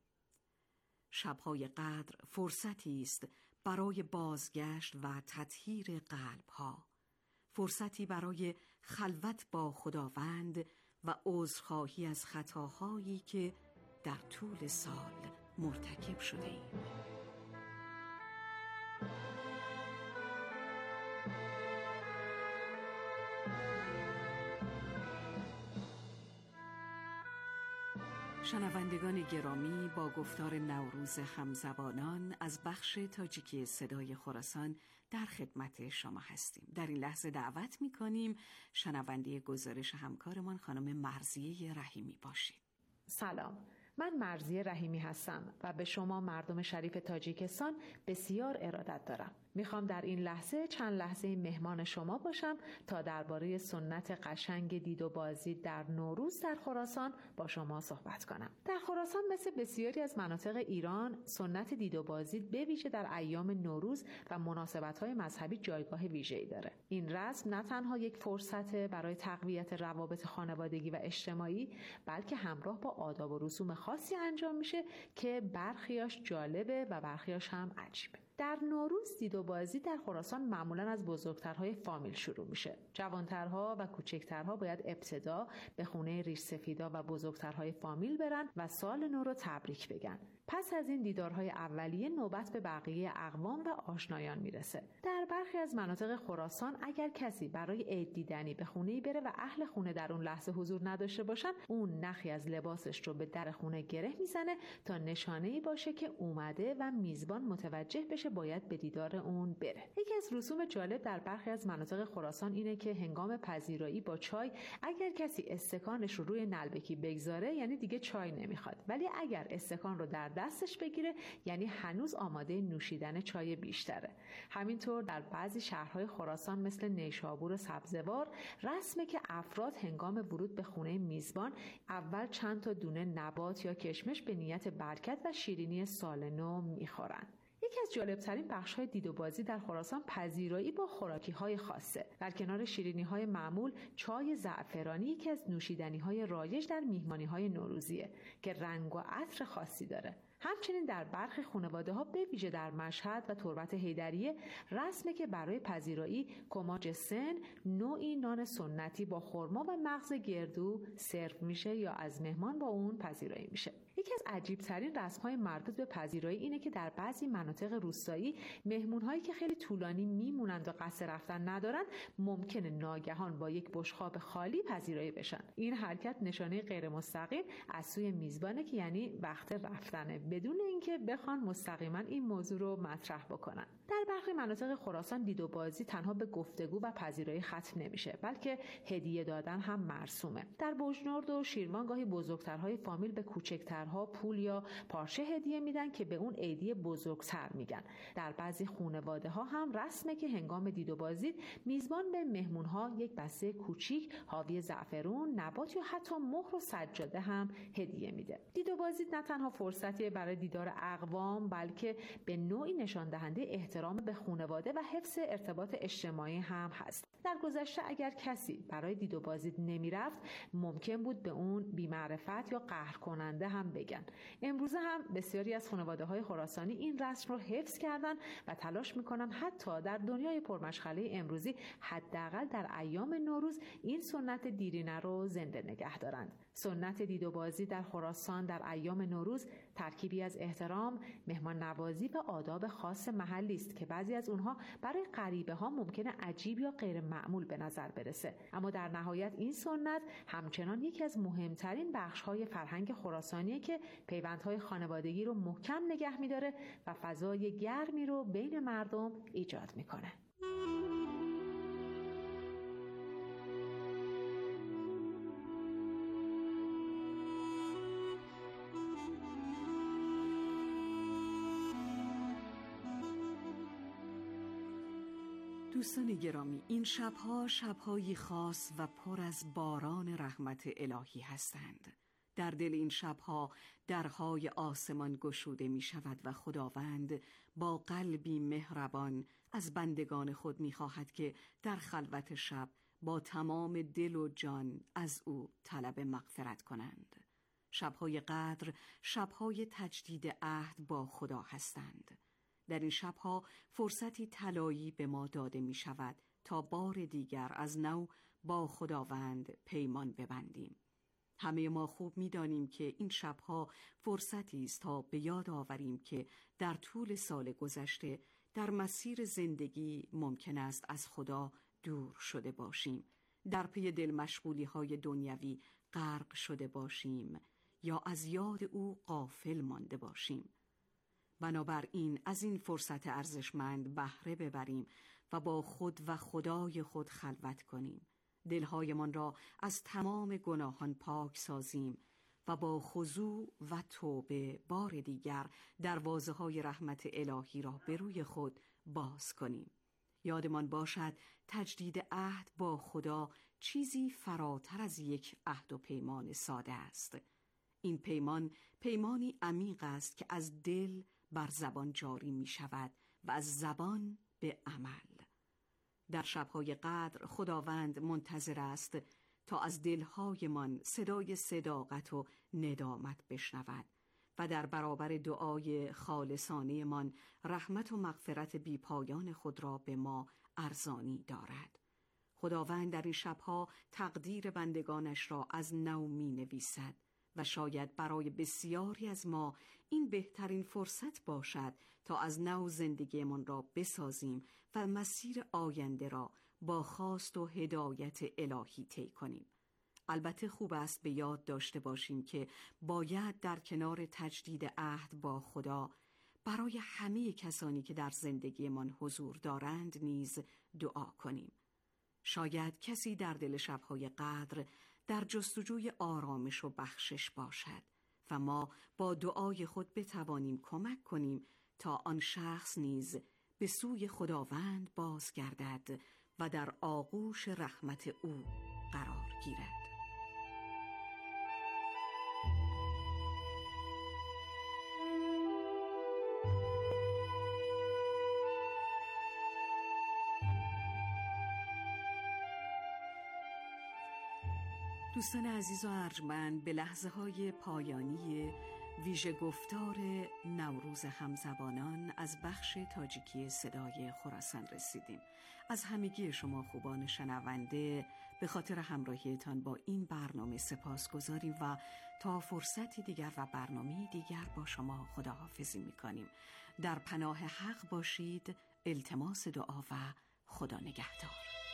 شب‌های قدر فرصتی است برای بازگشت و تطهیر قلب‌ها، فرصتی برای خلوت با خداوند و عذرخواهی از خطاهایی که در طول سال مرتکب شده ایم. شنوندگان گرامی، با گفتار نوروز همزبانان از بخش تاجیکی صدای خراسان در خدمت شما هستیم. در این لحظه دعوت می‌کنیم شنونده گزارش همکارمان خانم مرضیه رحیمی باشید. سلام، من مرضیه رحیمی هستم و به شما مردم شریف تاجیکستان بسیار ارادت دارم. میخوام در این لحظه چند لحظه مهمان شما باشم تا درباره سنت قشنگ دید و بازدید در نوروز در خراسان با شما صحبت کنم. در خراسان مثل بسیاری از مناطق ایران، سنت دید و بازدید به ویژه در ایام نوروز و مناسبت‌های مذهبی جایگاه ویژه‌ای داره. این رسم نه تنها یک فرصت برای تقویت روابط خانوادگی و اجتماعی، بلکه همراه با آداب و رسوم خاصی انجام میشه که برخیاش جالبه و برخیاش هم عجیبه. در نوروز دید و بازدید در خراسان معمولاً از بزرگترهای فامیل شروع میشه. جوانترها و کوچکترها باید ابتدا به خونه ریش سفیدا و بزرگترهای فامیل برن و سال نو رو تبریک بگن. پس از این دیدارهای اولیه نوبت به بقیه اقوام و آشنایان میرسه. در برخی از مناطق خراسان اگر کسی برای عید دیدنی به خونه‌ای بره و اهل خونه در اون لحظه حضور نداشته باشن، اون نخی از لباسش رو به در خونه گره میزنه تا نشانه‌ای باشه که اومده و میزبان متوجه بشه باید به دیدار اون بره. یکی از رسوم جالب در برخی از مناطق خراسان اینه که هنگام پذیرایی با چای اگر کسی استکانش رو روی نلبکی بگذاره یعنی دیگه چای نمیخواد، ولی اگر استکان رو در دستش بگیره یعنی هنوز آماده نوشیدن چای بیشتره. همینطور در بعضی شهرهای خراسان مثل نیشابور و سبزوار رسمه که افراد هنگام ورود به خونه میزبان اول چند تا دونه نبات یا کشمش به نیت برکت و شیرینی سال نو میخورن. یکی از جالبترین بخش‌های دید و بازی در خراسان پذیرایی با خوراکی‌های خاصه. در کنار شیرینی‌های معمول، چای زعفرانی یکی از نوشیدنی‌های رایج در میهمانی‌های نوروزیه که رنگ و عطر خاصی داره. همچنین در برخی خانواده‌ها به ویژه در مشهد و تربت حیدریه رسمه که برای پذیرایی کماج سن، نوعی نان سنتی با خرما و مغز گردو سرو میشه یا از مهمان با اون پذیرایی میشه. یکی یکی از عجیب‌ترین رسم‌های مربوط به پذیرایی اینه که در بعضی مناطق روستایی مهمون‌هایی که خیلی طولانی میمونند و قصد رفتن ندارن ممکنه ناگهان با یک بشقاب خالی پذیرایی بشن. این حرکت نشانه غیر مستقیم از سوی میزبانه که یعنی وقت رفتنه، بدون اینکه بخوان مستقیما این موضوع رو مطرح بکنن. در برخی مناطق خراسان دید و بازی تنها به گفتگو و پذیرایی ختم نمیشه، بلکه هدیه دادن هم مرسومه. در بوجنورد و شیروان گاهی بزرگترهای فامیل به کوچکترها پول یا پارچه هدیه میدن که به اون عیدی بزرگتر میگن. در بعضی خانواده ها هم رسمه که هنگام دید و بازی میزبان به مهمونها یک بسته کوچیک حاوی زعفرون، نبات یا حتی مهر و سجاده هم هدیه میده. دید و بازی نه تنها فرصتی برای دیدار اقوام، بلکه به نوعی نشان دهنده احترام به خانواده و حفظ ارتباط اجتماعی هم هست. در گذشته اگر کسی برای دید و بازی نمیرفت ممکن بود به اون بی‌معرفت یا قهر کننده هم بگن. امروزه هم بسیاری از خانواده‌های خراسانی این رسم رو حفظ کردن و تلاش میکنن حتی در دنیای پرمشغله امروزی حداقل در ایام نوروز این سنت دیرینه رو زنده نگه دارند. سنت دید و بازی در خراسان در ایام نوروز ترکیبی از احترام، مهمان نوازی و آداب خاص محلی است که بعضی از اونها برای غریبه ها ممکنه عجیب یا غیر معمول به نظر برسه، اما در نهایت این سنت همچنان یکی از مهمترین بخش‌های فرهنگ خراسانیه که پیوندهای خانوادگی رو محکم نگه می‌داره و فضای گرمی رو بین مردم ایجاد می‌کنه. دوستان گرامی، این شبها شبهایی خاص و پر از باران رحمت الهی هستند. در دل این شبها درهای آسمان گشوده می شود و خداوند با قلبی مهربان از بندگان خود می خواهد که در خلوت شب با تمام دل و جان از او طلب مغفرت کنند. شبهای قدر شبهای تجدید عهد با خدا هستند. در این شبها فرصتی طلایی به ما داده می شود تا بار دیگر از نو با خداوند پیمان ببندیم. همه ما خوب می دانیم که این شبها فرصتی است تا به یاد آوریم که در طول سال گذشته در مسیر زندگی ممکن است از خدا دور شده باشیم، در پی دل مشغولی های دنیوی غرق شده باشیم یا از یاد او غافل مانده باشیم. بنابراین از این فرصت ارزشمند بهره ببریم و با خود و خدای خود خلوت کنیم. دلهایمان را از تمام گناهان پاک سازیم و با خضوع و توبه بار دیگر دروازه‌های رحمت الهی را به روی خود باز کنیم. یادمان باشد تجدید عهد با خدا چیزی فراتر از یک عهد و پیمان ساده است. این پیمان پیمانی عمیق است که از دل بر زبان جاری می شود و از زبان به عمل. در شبهای قدر خداوند منتظر است تا از دلهایمان صدای صداقت و ندامت بشنود و در برابر دعای خالصانه من رحمت و مغفرت بی پایان خود را به ما ارزانی دارد. خداوند در این شبها تقدیر بندگانش را از نو می نویسد و شاید برای بسیاری از ما این بهترین فرصت باشد تا از نو زندگیمان را بسازیم و مسیر آینده را با خواست و هدایت الهی طی کنیم. البته خوب است به یاد داشته باشیم که باید در کنار تجدید عهد با خدا برای همه کسانی که در زندگیمان حضور دارند نیز دعا کنیم. شاید کسی در دل شبهای قدر در جستجوی آرامش و بخشش باشد و ما با دعای خود بتوانیم کمک کنیم تا آن شخص نیز به سوی خداوند بازگردد و در آغوش رحمت او قرار گیرد. دوستان عزیز و ارجمند، به لحظه های پایانی ویژه گفتار نوروز همزبانان از بخش تاجیکی صدای خراسان رسیدیم. از همگی شما خوبان شنونده به خاطر همراهیتان با این برنامه سپاسگزاریم و تا فرصتی دیگر و برنامه دیگر با شما خداحافظی می‌کنیم. در پناه حق باشید. التماس دعا و خدا نگهدار.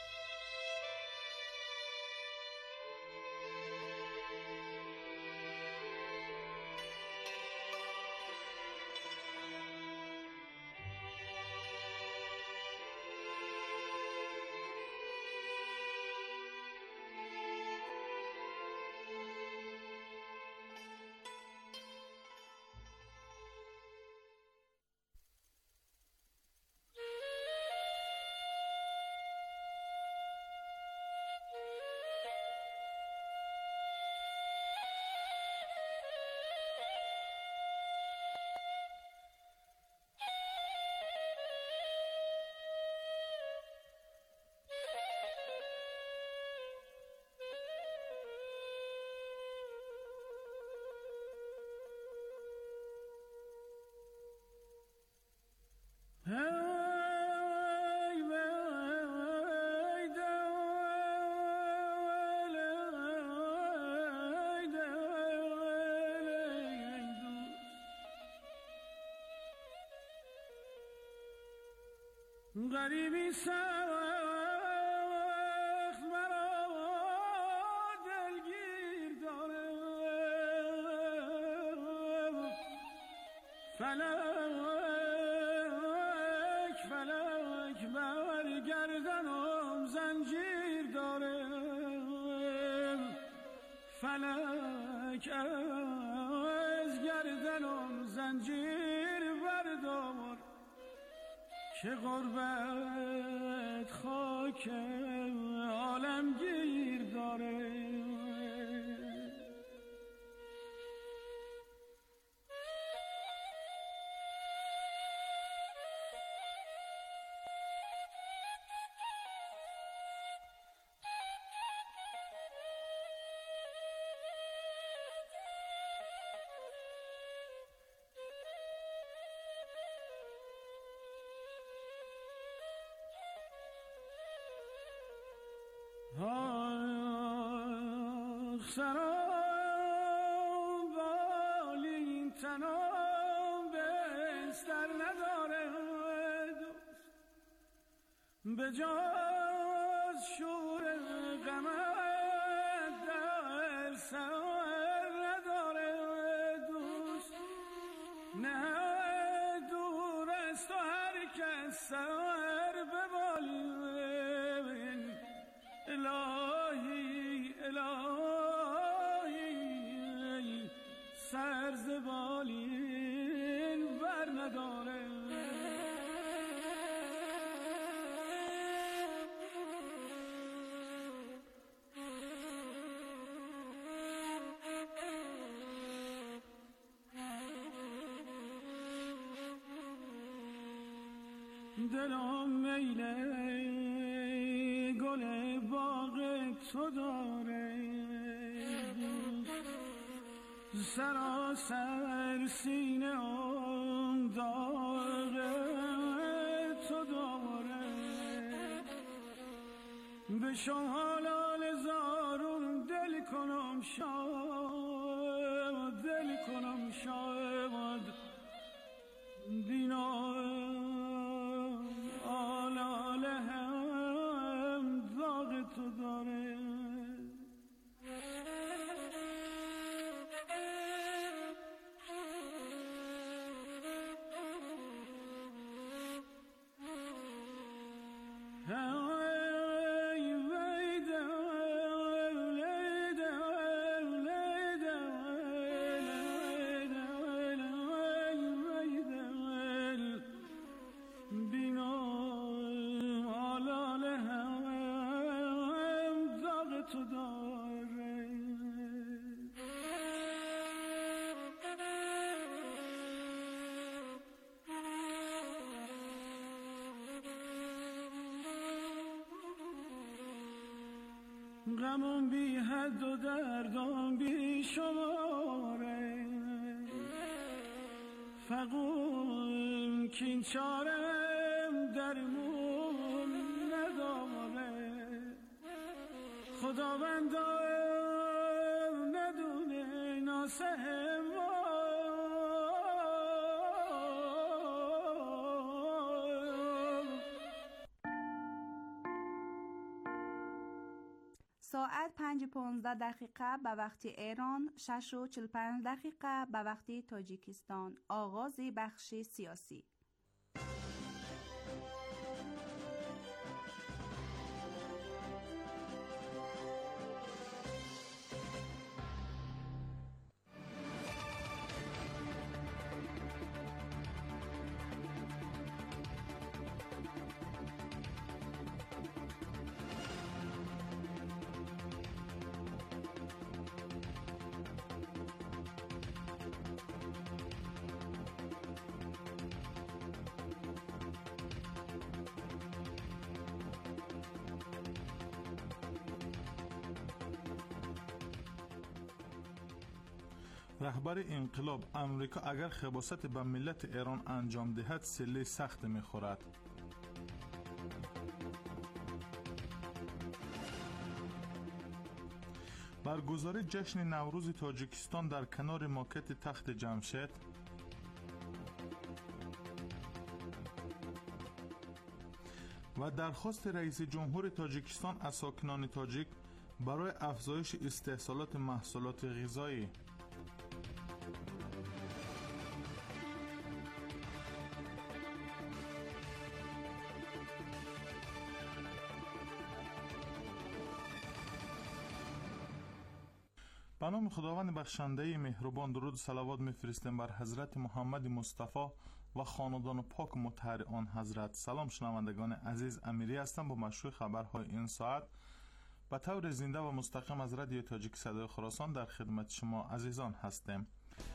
غریبی سخت مرا دلگیر داره، فلک فلک بر گردنم زنجیر داره، فلک از گردنم زنجیر بردار که غربت خاک عالمگیر داره. آخ سرام بالین تنام بستر نداره، به جز شور غمت در سر نداره دوست، نه دور است و هر کس سر ببالین، الهی الهی سر زبالین بر نداره. دلم میله گل باغ تو داره، سراسر سینه ام داغ تو داره، به شمالال زارون دل کنم شاد، دل کنم شاد، بینا آلال هم داغ تو داره. غمم بی حد و دردم بی شماره، فقون کین چارم درمون نداره، خداوند ندونه ناسه ما. ساعت پنج پانزده دقیقه به وقت ایران، شش و چل پنج دقیقه به وقت تاجیکستان. آغاز بخش سیاسی. رهبر انقلاب: امریکا اگر خباثت به ملت ایران انجام دهد سله سخت می‌خورد. برگزاری جشن نوروز تاجیکستان در کنار ماکت تخت جمشید. و درخواست رئیس جمهور تاجیکستان از ساکنان تاجیک برای افزایش استحصالات محصولات غذایی. به نام خداوند بخشنده مهربان درود و صلوات میفرستیم بر حضرت محمد مصطفی و خاندان پاک مطهر آن حضرت. سلام شنوندگان عزیز، امیری هستم با مشروع خبرهای این ساعت به طور زنده و مستقیم از رادیو تاجیک صدای خراسان در خدمت شما عزیزان هستیم.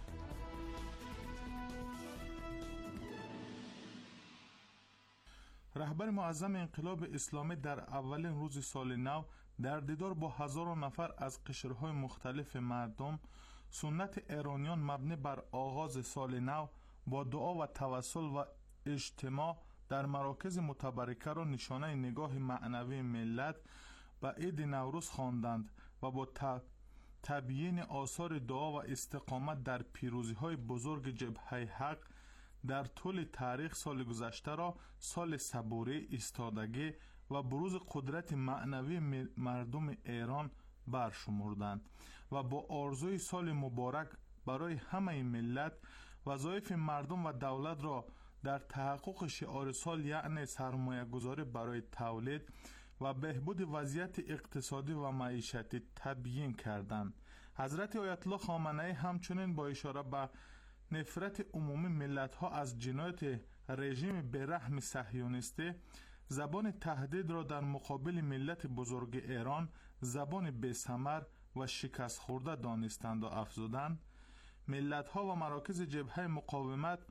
رهبر معظم انقلاب اسلامی در اولین روز سال نو در دیدار با هزاران نفر از قشرهای مختلف مردم، سنت ایرانیان مبنی بر آغاز سال نو با دعا و توسل و اجتماع در مراکز متبرکه را نشانه نگاه معنوی ملت به عید نوروز خواندند و با تبیین آثار دعا و استقامت در پیروزی‌های بزرگ جبهه حق در طول تاریخ سال گذشته را سال صبوری، ایستادگی و بروز قدرت معنوی مردم ایران برشمردند و با آرزوی سال مبارک برای همه ملت، وظایف مردم و دولت را در تحقق شعار سال یعنی سرمایه گذاری برای تولید و بهبود وضعیت اقتصادی و معیشتی تبیین کردند. حضرت آیت الله خامنه‌ای همچنین با اشاره به نفرت عمومی ملت‌ها از جنایت رژیم بی‌رحم صهیونیستی، زبان تهدید را در مقابل ملت بزرگ ایران زبان بی‌ثمر و شکست خورده دانستند و افزودند ملت‌ها و مراکز جبهه مقاومت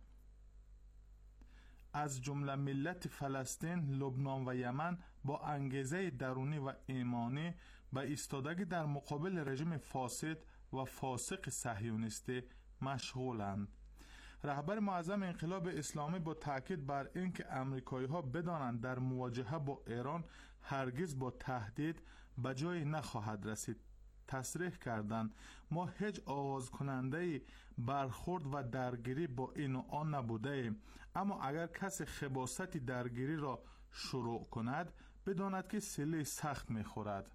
از جمله ملت فلسطین، لبنان و یمن با انگیزه درونی و ایمانی به ایستادگی در مقابل رژیم فاسد و فاسق صهیونیستی مشغولند. رهبر معظم انقلاب اسلامی با تاکید بر اینکه امریکایی‌ها بدانند در مواجهه با ایران هرگز با تهدید به جای نخواهد رسید تصریح کردند ما هیچ آغاز کننده برخورد و درگیری با این و آن نبوده ایم، اما اگر کسی خباثت درگیری را شروع کند بداند که سله سخت می‌خورد.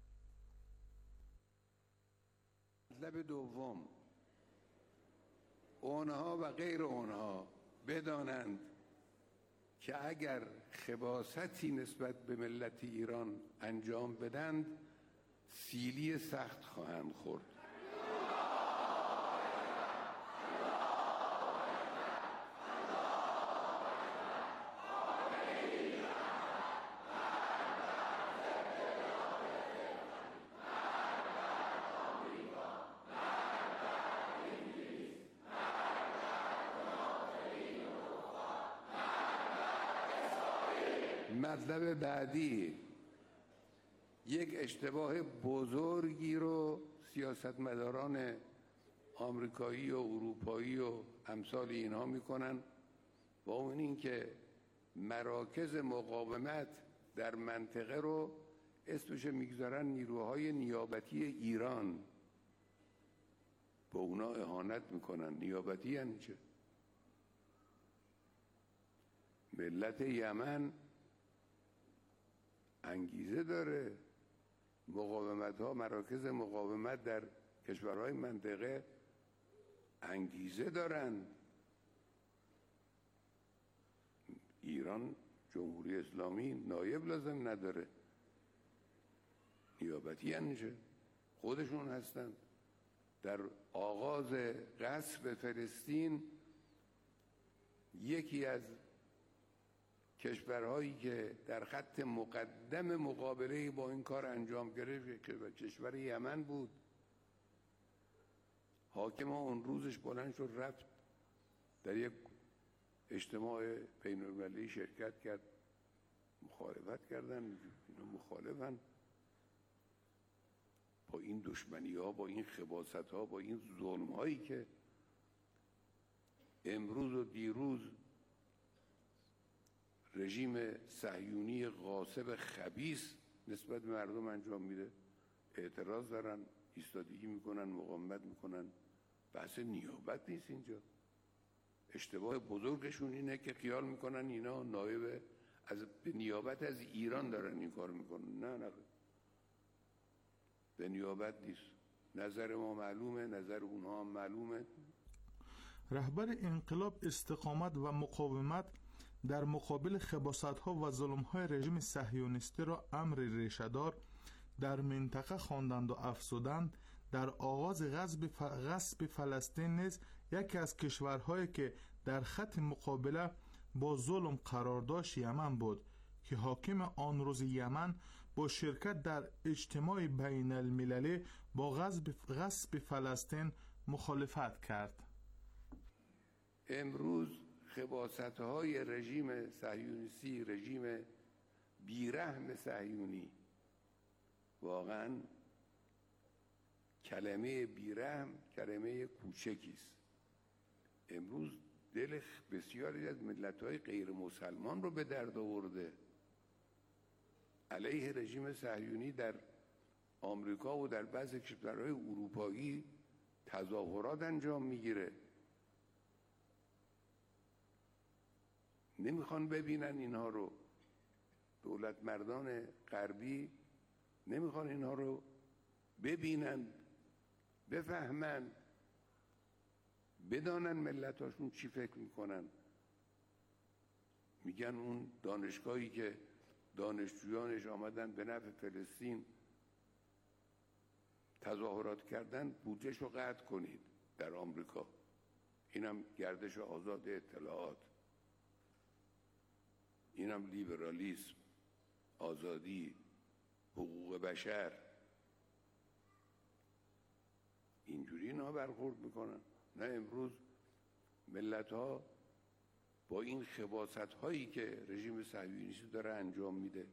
مطلب دوم، اونها و غیر اونها بدانند که اگر خباثتی نسبت به ملت ایران انجام بدند سیلی سخت خواهند خورد. مطلب بعدی، یک اشتباه بزرگی رو سیاستمداران آمریکایی و اروپایی و امثال اینها میکنن و اون این که مراکز مقاومت در منطقه رو اسمش میگذارن نیروهای نیابتی ایران، با اونا اهانت میکنن. نیابتی یعنی چه؟ ملت یمن انگیزه داره، مقاومت ها، مراکز مقاومت در کشورهای منطقه انگیزه دارن. ایران جمهوری اسلامی نایب لازم نداره. نیابتی یعنی چه؟ خودشون هستن. در آغاز غصب فلسطین یکی از کشورهایی که در خط مقدم مقابله با این کار انجام گرفت کشور یمن بود. حاکم اون روزش بلند شد رفت در یک اجتماع بین‌المللی شرکت کرد، مخالفت کردن. اینا مخالفن با این دشمنی ها، با این خباثت ها، با این ظلم هایی که امروز و دیروز رژیم صهیونی غاصب خبیث نسبت به مردم انجام میده. اعتراض دارن، ایستادگی میکنن، مقاومت میکنن. بحث نیابت نیست اینجا. اشتباه بزرگشون اینه که خیال میکنن اینا نایب از به نیابت از ایران دارن این کار میکنن. نه نه، به نیابت نیست. نظر ما معلومه، نظر اونها هم معلومه. رهبر انقلاب استقامت و مقاومت در مقابل خباثت‌ها و ظلم‌های رژیم صهیونیستی را امر ریشه‌دار در منطقه خواندند و افزودند در آغاز غصب ف... غصب فلسطین نیز یکی از کشورهایی که در خط مقابله با ظلم قرار داشت یمن بود که حاکم آن روز یمن با شرکت در اجتماع بین المللی با غصب غصب فلسطین مخالفت کرد. امروز خباثت‌های رژیم صهیونیستی، رژیم بیرحم صهیونی، واقعا کلمه بیرحم کلمه کوچکی است. امروز دل بسیاری از ملت‌های غیر مسلمان رو به درد آورده. علیه رژیم صهیونی در آمریکا و در بعضی کشورهای اروپایی تظاهرات انجام میگیره. نمیخوان ببینن اینها رو. دولت مردان غربی نمیخوان اینها رو ببینن، بفهمن، بدانن ملتاشون چی فکر میکنن. میگن اون دانشگاهی که دانشجویانش آمدن به نفع فلسطین تظاهرات کردن بودجهش رو قطع کنید در آمریکا. اینم گردش آزاد اطلاعات، اینم لیبرالیسم، آزادی، حقوق بشر. اینجوری اینا برخورد میکنن. نه، امروز ملت ها با این خباثت هایی که رژیم صهیونیستی داره انجام میده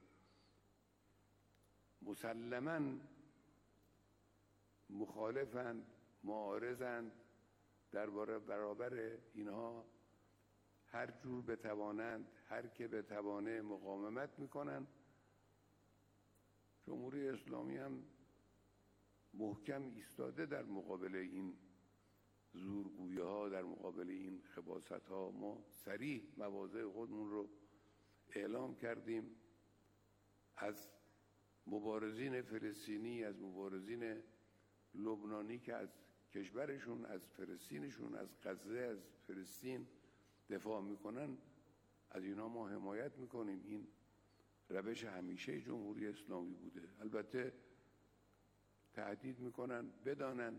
مسلماً مخالفند، معارضند. درباره برابر اینها هر جور بتوانند، هر که بتوانه مقاومت میکنن. جمهوری اسلامی هم محکم ایستاده در مقابل این زورگویی ها، در مقابل این خباثت ها. ما صریح مواضع خودمون رو اعلام کردیم. از مبارزین فلسطینی، از مبارزین لبنانی که از کشورشون، از فلسطینشون، از غزه، از فلسطین دفاع میکنن، از اینا ما حمایت میکنیم. این روش همیشه جمهوری اسلامی بوده. البته تهدید میکنن، بدانن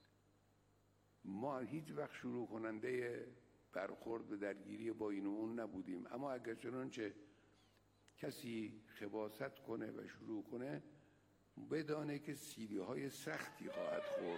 ما هیچ وقت شروع کننده برخورد به درگیری با این و اون نبودیم. اما اگر چنانچه کسی خباثت کنه و شروع کنه، بدانه که سیلی های سختی خواهد خورد.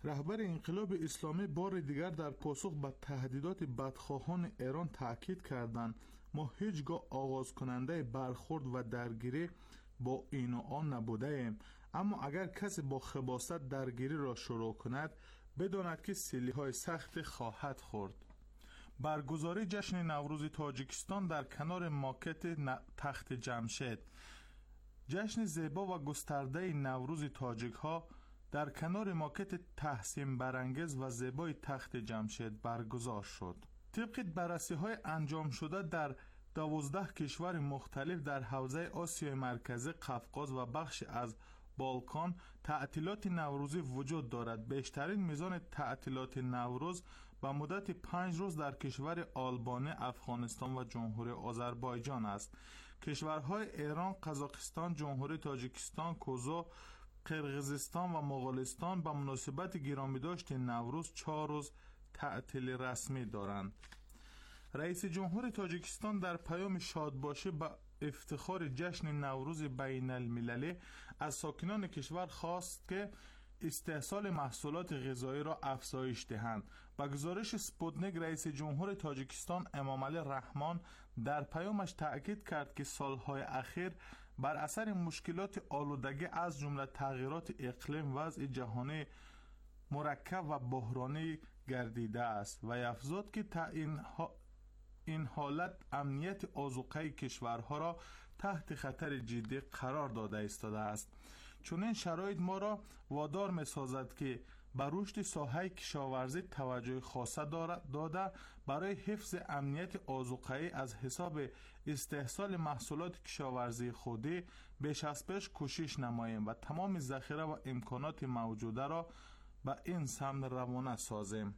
رهبر انقلاب اسلامی بار دیگر در پاسخ به تهدیدات بدخواهان ایران تاکید کردند ما هیچگاه آغاز کننده برخورد و درگیری با این و آن نبوده ایم، اما اگر کسی با خباثت درگیری را شروع کند بداند که سیلی‌های سخت خواهد خورد. برگزاری جشن نوروز تاجیکستان در کنار ماکت تخت جمشید. جشن زیبا و گسترده نوروز تاجیک ها در کنار ماکت تحسین برانگیز و زیبای تخت جمشید برگزار شد. طبق بررسی های انجام شده در دوازده کشور مختلف در حوزه آسیای مرکزی، قفقاز و بخش از بالکان تعطیلات نوروزی وجود دارد. بیشترین میزان تعطیلات نوروز به مدت پنج روز در کشور آلبانی، افغانستان و جمهوری آذربایجان است. کشورهای ایران، قزاقستان، جمهوری تاجیکستان، کوزو، قرقیزستان و مغولستان به مناسبت گرامیداشت نوروز چهار روز تعطیل رسمی دارند. رئیس جمهور تاجیکستان در پیام شادباشی به افتخار جشن نوروز بین المللی از ساکنان کشور خواست که استحصال محصولات غذایی را افزایش دهند. با گزارش سپوتنیک، رئیس جمهور تاجیکستان امامعلی رحمان در پیامش تأکید کرد که سالهای اخیر بر اثر مشکلات آلودگی از جمله تغییرات اقلیم وضع جهانی مرکب و بحرانی گردیده است و افزود که تا این این حالت امنیت آذوقه کشورها را تحت خطر جدی قرار داده ایستاده است. چون این شرایط ما را وادار می سازد که بر رشد ساحه کشاورزی توجه خاصه داده برای حفظ امنیت آذوقه‌ای از حساب استحصال محصولات کشاورزی خودی بیش از پیش کوشش نماییم و تمام ذخیره و امکانات موجوده را به این سمت روانه سازیم.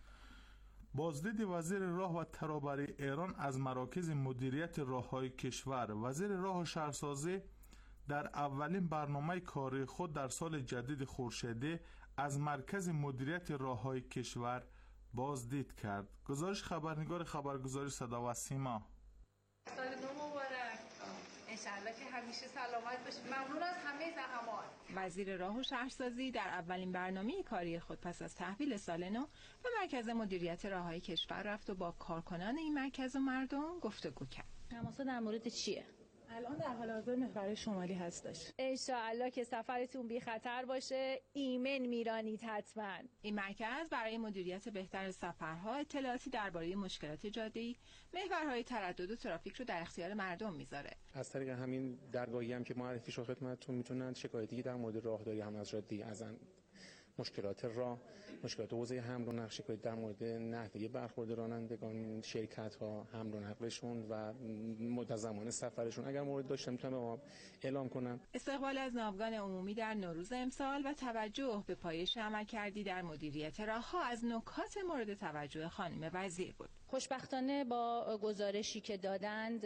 بازدید وزیر راه و ترابری ایران از مراکز مدیریت راه‌های کشور. وزیر راه و شهرسازی در اولین برنامه کاری خود در سال جدید خورشیدی از مرکز مدیریت راه‌های کشور بازدید کرد. گزارش خبرنگار خبرگزاری صدا و سیما. سال نو مبارک. انشالله که همیشه سلامت باشید. ممنون از همه زحمات. وزیر راه و شهرسازی در اولین برنامه کاری خود پس از تحویل سال نو به مرکز مدیریت راه‌های کشور رفت و با کارکنان این مرکز و مردم گفتگو کرد. تماسا در مورد چیه؟ الان در حال حاضر محور شمالی هستش. انشاءالله که سفرتون بی خطر باشه. ایمن میرانید حتما. این مرکز برای مدیریت بهتر سفرها اطلاعاتی درباره مشکلات جاده‌ای، محورهای تردد و ترافیک رو در اختیار مردم میذاره. از طریق همین درگاهی هم که معرفی شد خدمتتون میتونن شکایتی در مورد راهداری هم از جاده از مشکلات راه، مشکلات حوزه حمل و نقل، شکایت در مورد نحوه برخورد رانندگان، شرکت ها، حمل و نقلشون و مدت زمان سفرشون اگر مورد داشتن میتونم به ما اعلام کنم. استقبال از ناوگان عمومی در نوروز امسال و توجه به پایش عملکردی در مدیریت راه‌ها از نکات مورد توجه خانم وزیر بود. خوشبختانه با گزارشی که دادند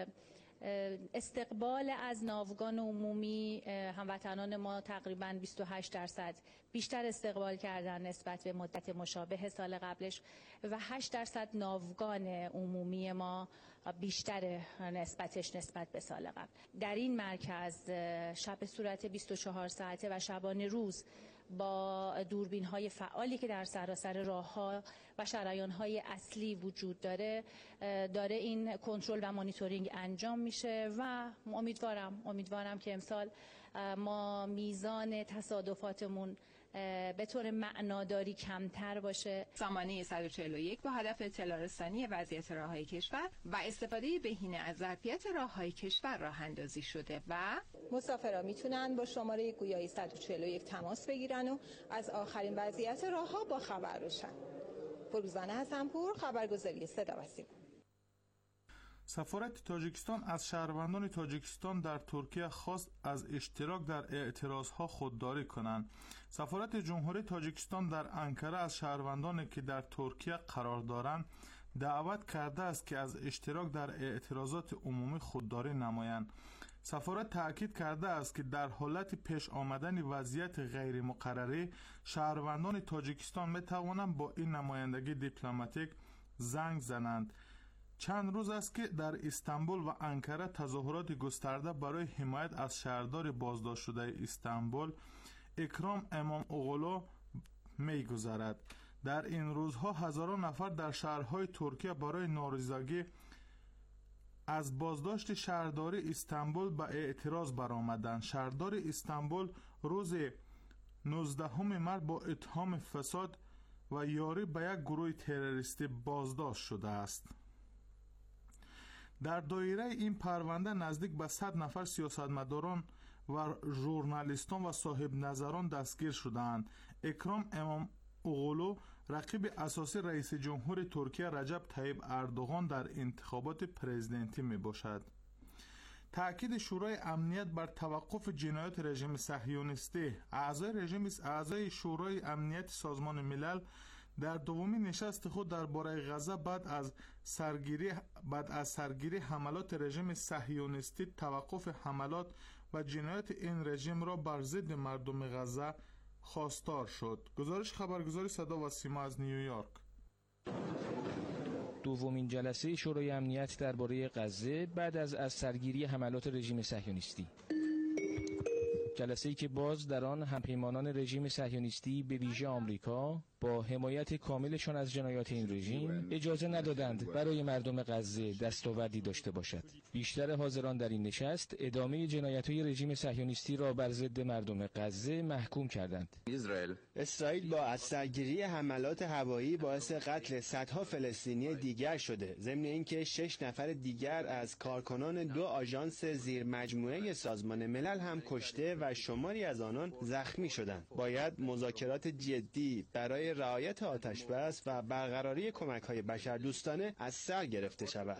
استقبال از ناوگان عمومی هموطنان ما تقریباً بیست و هشت درصد بیشتر استقبال کردن نسبت به مدت مشابه سال قبلش و هشت درصد ناوگان عمومی ما بیشتر نسبتش نسبت به سال قبل. در این مرکز شب صورت بیست و چهار ساعته و شبانه روز با دوربین های فعالی که در سراسر راه ها و شریان های اصلی وجود داره داره این کنترل و مانیتورینگ انجام میشه و امیدوارم امیدوارم که امسال ما میزان تصادفاتمون به طور معناداری کمتر باشه. سامانه صد و چهل و یک با هدف اطلاع رسانی وضعیت راه‌های کشور و استفاده بهینه از ظرفیت راه‌های کشور راه اندازی شده و مسافران میتونن با شماره گویایی صد و چهل و یک تماس بگیرن و از آخرین وضعیت راه‌ها با خبر بشن. فروزان حسنپور، خبرگزاری صدا و سیما. سفارت تاجیکستان از شهروندان تاجیکستان در ترکیه خواست از اشتراک در اعتراضها خودداری کنند. سفارت جمهوری تاجیکستان در انکره از شهروندانی که در ترکیه قرار دارند دعوت کرده است که از اشتراک در اعتراضات عمومی خودداری نمایند. سفارت تأکید کرده است که در حالت پیش آمدن وضعیت غیر مقرری شهروندان تاجیکستان می توانند با این نمایندگی دیپلماتیک زنگ زنند. چند روز است که در استانبول و انکره تظاهرات گسترده برای حمایت از شهردار بازداشت شده استانبول اکرام امام اوغلو می گذرد. در این روزها هزاران نفر در شهرهای ترکیه برای نارضایتی از بازداشت شهرداری استانبول به اعتراض برآمدند. شهردار استانبول روز نوزدهم مارس با اتهام فساد و یاری به یک گروه تروریستی بازداشت شده است. در دایره این پرونده نزدیک به صد نفر سیاستمداران و ژورنالیستان و صاحب نظران دستگیر شدند. اکرام امام اوغلو رقیب اساسی رئیس جمهور ترکیه رجب طیب اردوغان در انتخابات پرزیدنتی می باشد. تأکید شورای امنیت بر توقف جنایات رژیم صهیونیستی. اعضای رژیم اعضای شورای امنیت سازمان ملل در دومین نشست خود درباره غزه بعد از سرگیری بعد از سرگیری حملات رژیم صهیونیستی توقف حملات و جنایات این رژیم را بر ضد مردم غزه خواستار شد. گزارش خبرگزاری صدا و سیما از نیویورک. دومین جلسه شورای امنیت درباره غزه بعد از از سرگیری حملات رژیم صهیونیستی. جلسه‌ای که باز در آن همپیمانان رژیم صهیونیستی به ویژه آمریکا با حمایت کاملشان از جنایات این رژیم اجازه ندادند برای مردم غزه دستاوردی داشته باشد. بیشتر حاضران در این نشست ادامه جنایت‌های رژیم صهیونیستی را بر ضد مردم غزه محکوم کردند. اسرائیل اسرائیل با از سرگیری حملات هوایی باعث قتل صدها فلسطینی دیگر شده. ضمن اینکه شش نفر دیگر از کارکنان دو آژانس زیر مجموعه سازمان ملل هم کشته و شماری از آنان زخمی شدند. باید مذاکرات جدی برای رعایت آتشبس و برقراری کمک‌های بشردوستانه از سر گرفته شود.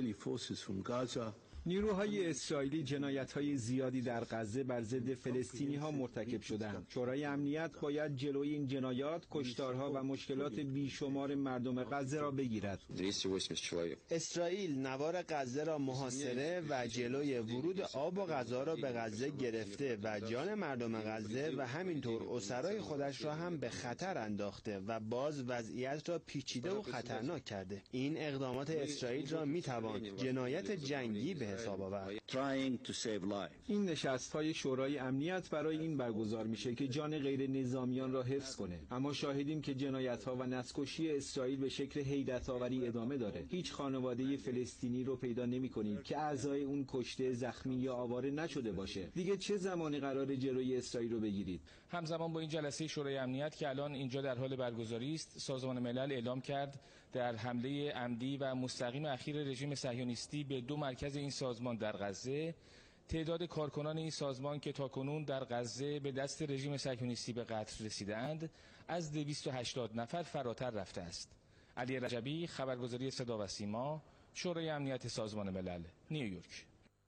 نیروهای اسرائیلی جنایت‌های زیادی در غزه بر ضد فلسطینی‌ها مرتکب شدند. شورای امنیت باید جلوی این جنایات، کشتارها و مشکلات بیشمار مردم غزه را بگیرد. اسرائیل نوار غزه را محاصره و جلوی ورود آب و غذا را به غزه گرفته و جان مردم غزه و همینطور اسرای خودش را هم به خطر انداخته و باز وضعیت را پیچیده و خطرناک کرده. این اقدامات اسرائیل را می‌توان جنایت جنگی به حساب آورد. این نشست‌های شورای امنیت برای این برگزار میشه که جان غیر نظامیان را حفظ کنه، اما شاهدیم که جنایت‌ها و نسل‌کشی اسرائیل به شکل حیرت‌آوری ادامه داره. هیچ خانواده فلسطینی رو پیدا نمی‌کنید که اعضای اون کشته، زخمی یا آواره نشده باشه. دیگه چه زمانی قراره جلوی اسرائیل رو بگیرید؟ همزمان با این جلسه شورای امنیت که الان اینجا در حال برگزاری است، سازمان ملل اعلام کرد در حمله عمدی و مستقیم اخیر رژیم صهیونیستی به دو مرکز این سازمان در غزه، تعداد کارکنان این سازمان که تاکنون در غزه به دست رژیم صهیونیستی به قتل رسیدند از دویست و هشتاد نفر فراتر رفته است. علی رجبی، خبرگزاری صدا و سیما، شورای امنیت سازمان ملل، نیویورک.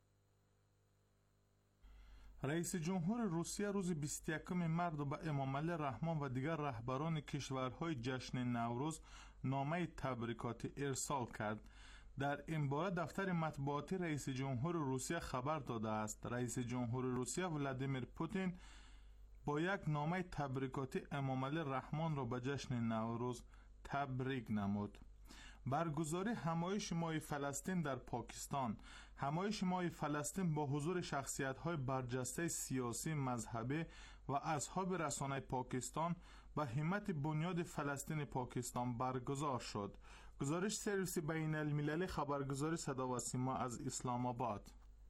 رئیس جمهور روسیه روز بیست و یکم مارس به امامعلی رحمان و دیگر رهبران کشورهای جشن نوروز نامه تبریکاتی ارسال کرد. در این باره دفتر مطبوعاتی رئیس جمهور روسیه خبر داده است. رئیس جمهور روسیه ولادیمیر پوتین با یک نامه تبریکاتی امامعلی رحمان را به جشن نوروز تبریک نمود. برگزاری همایش ماه فلسطین در پاکستان. همایش ماه فلسطین با حضور شخصیت‌های برجسته سیاسی، مذهبی و اصحاب رسانه پاکستان به همت بنیاد فلسطین پاکستان برگزار شد. گزارش سرویس بین المللی خبرگزاری صدا و سیما از اسلام آباد.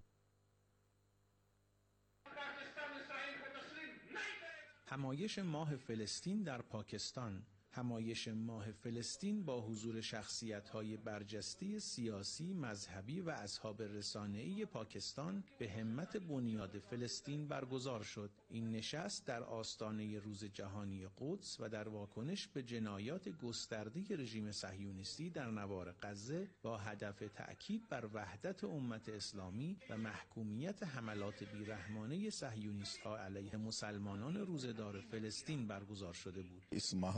همایش ماه فلسطین در پاکستان. همایش ماه فلسطین با حضور شخصیت‌های برجسته سیاسی، مذهبی و اصحاب رسانه‌ای پاکستان به همت بنیاد فلسطین برگزار شد. این نشست در آستانه روز جهانی قدس و در واکنش به جنایات گسترده رژیم صهیونیستی در نوار غزه با هدف تأکید بر وحدت امت اسلامی و محکومیت حملات بیرحمانه صهیونیست‌ها علیه مسلمانان روزه‌دار فلسطین برگزار شده بود. इस माह को माह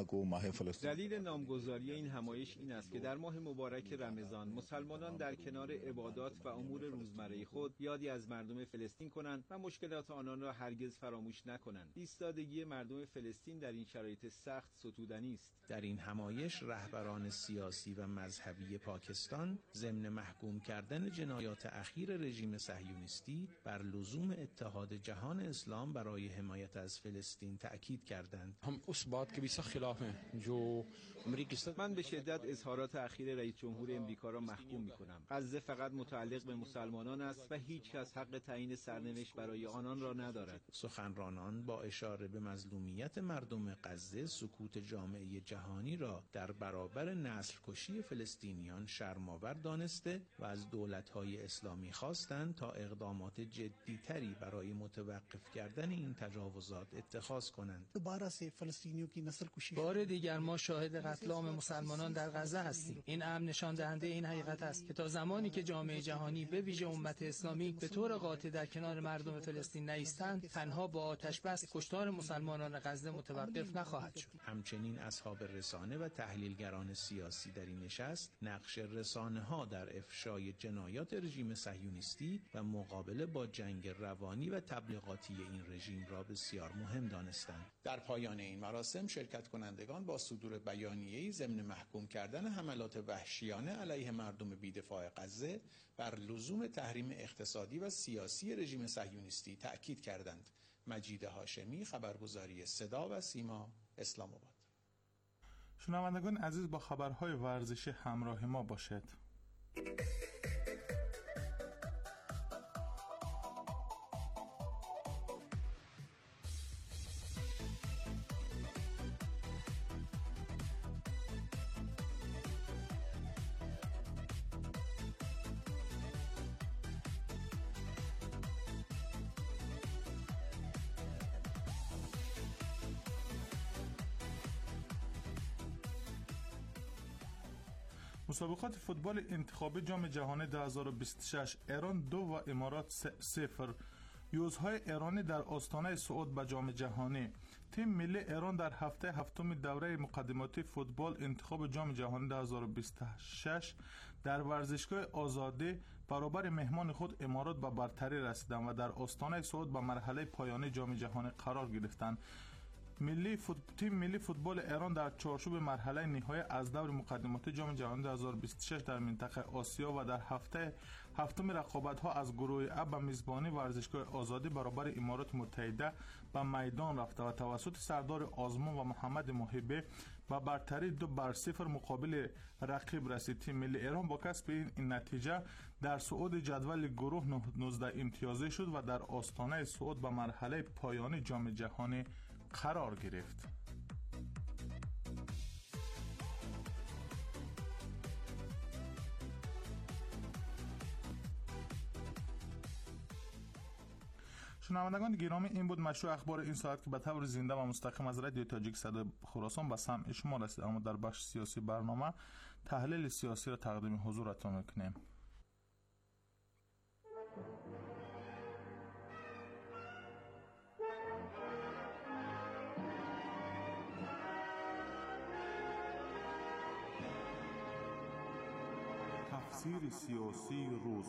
ماه فلسطین. دلیل نامگذاری این همایش این است که در ماه مبارک رمضان مسلمانان در کنار عبادات و امور روزمره خود یادی از مردم فلسطین کنند و مشکلات آنان را هرگز فراموش نکنند. ایستادگی مردم فلسطین در این شرایط سخت ستودنی است. در این همایش رهبران سیاسی و مذهبی پاکستان ضمن محکوم کردن جنایات اخیر رژیم صهیونیستی بر لزوم اتحاد جهان اسلام برای حمایت از فلسطین تأکید کردند. هم اس بات के भी सख्त खिलाफ हैं जो अमेरिकी من به شدت اظهارات اخیر رئیس جمهور امریکا را محکوم می‌کنم. غزه فقط متعلق به مسلمانان است و هیچ کس حق تعیین سرنوشت برای آنان را ندارد. سخنرانان با اشاره به مظلومیت مردم غزه سکوت جامعه جهانی را در برابر نسل کشی فلسطینیان شرم‌آور دانسته و از دولت‌های اسلامی خواستند تا اقدامات جدی‌تری برای متوقف کردن این تجاوزات اتخاذ کنند. دوباره سے فلسطینیوں کی نسل کشی. بار دیگر ما شاهد قتل عام مسلمانان در غزه هستیم. این امر نشان دهنده این حقیقت است که تا زمانی که جامعه جهانی به ویژه امت اسلامی به طور قاطع در کنار مردم فلسطین نایستند، تنها با آتش بس کشتار مسلمانان غزه متوقف نخواهد شد. همچنین اصحاب رسانه و تحلیلگران سیاسی در این نشست نقش رسانه‌ها در افشای جنایات رژیم صهیونیستی و مقابله با جنگ روانی و تبلیغاتی این رژیم را بسیار مهم دانستند. در پایان این مراسم شرکت کنندگان با صدور بیانیه‌ای ضمن محکوم کردن حملات وحشیانه علیه مردم بی‌دفاع غزه بر لزوم تحریم اقتصادی و سیاسی رژیم صهیونیستی تأکید کردند. مجید هاشمی، خبرگزاری صدا و سیما، اسلام آباد. شنوندگان عزیز، با خبرهای ورزشی همراه ما باشید. مسابقات فوتبال انتخابی جام جهانی دو هزار و بیست و شش، ایران دو و امارات صفر. یوزهای ایرانی در آستانه صعود به جام جهانی. تیم ملی ایران در هفته هفتم دوره مقدماتی فوتبال انتخاب جام جهانی دو هزار و بیست و شش در ورزشگاه آزادی برابر مهمان خود امارات به برتری رسیدند و در آستانه صعود به مرحله پایانی جام جهانی قرار گرفتند. ملی فوت... تیم ملی فوتبال ایران در چارچوب مرحله نهایی از دور مقدماتی جام جهانی دو هزار و بیست و شش در منطقه آسیا و در هفته هفتم رقابت‌ها از گروه ا به میزبانی ورزشگاه آزادی برابر امارات متحده به میدان رفته و توسط سردار آزمون و محمد محبه با برتری دو بر صفر مقابل رقیب رسید. تیم ملی ایران با کسب این, این نتیجه در صعود جدول گروه نوزده امتیازی شد و در آستانه صعود به مرحله پایانی جام جهانی قرار گرفت. شنوندگان گرامی، این بود مشروع اخبار این ساعت که به طور زنده و مستقیم از رادیو تاجیک صدای خراسان به سمع شما رسید. اما در بخش سیاسی برنامه تحلیل سیاسی را تقدیم حضورتان میکنیم. تفسیر سیاسی روز.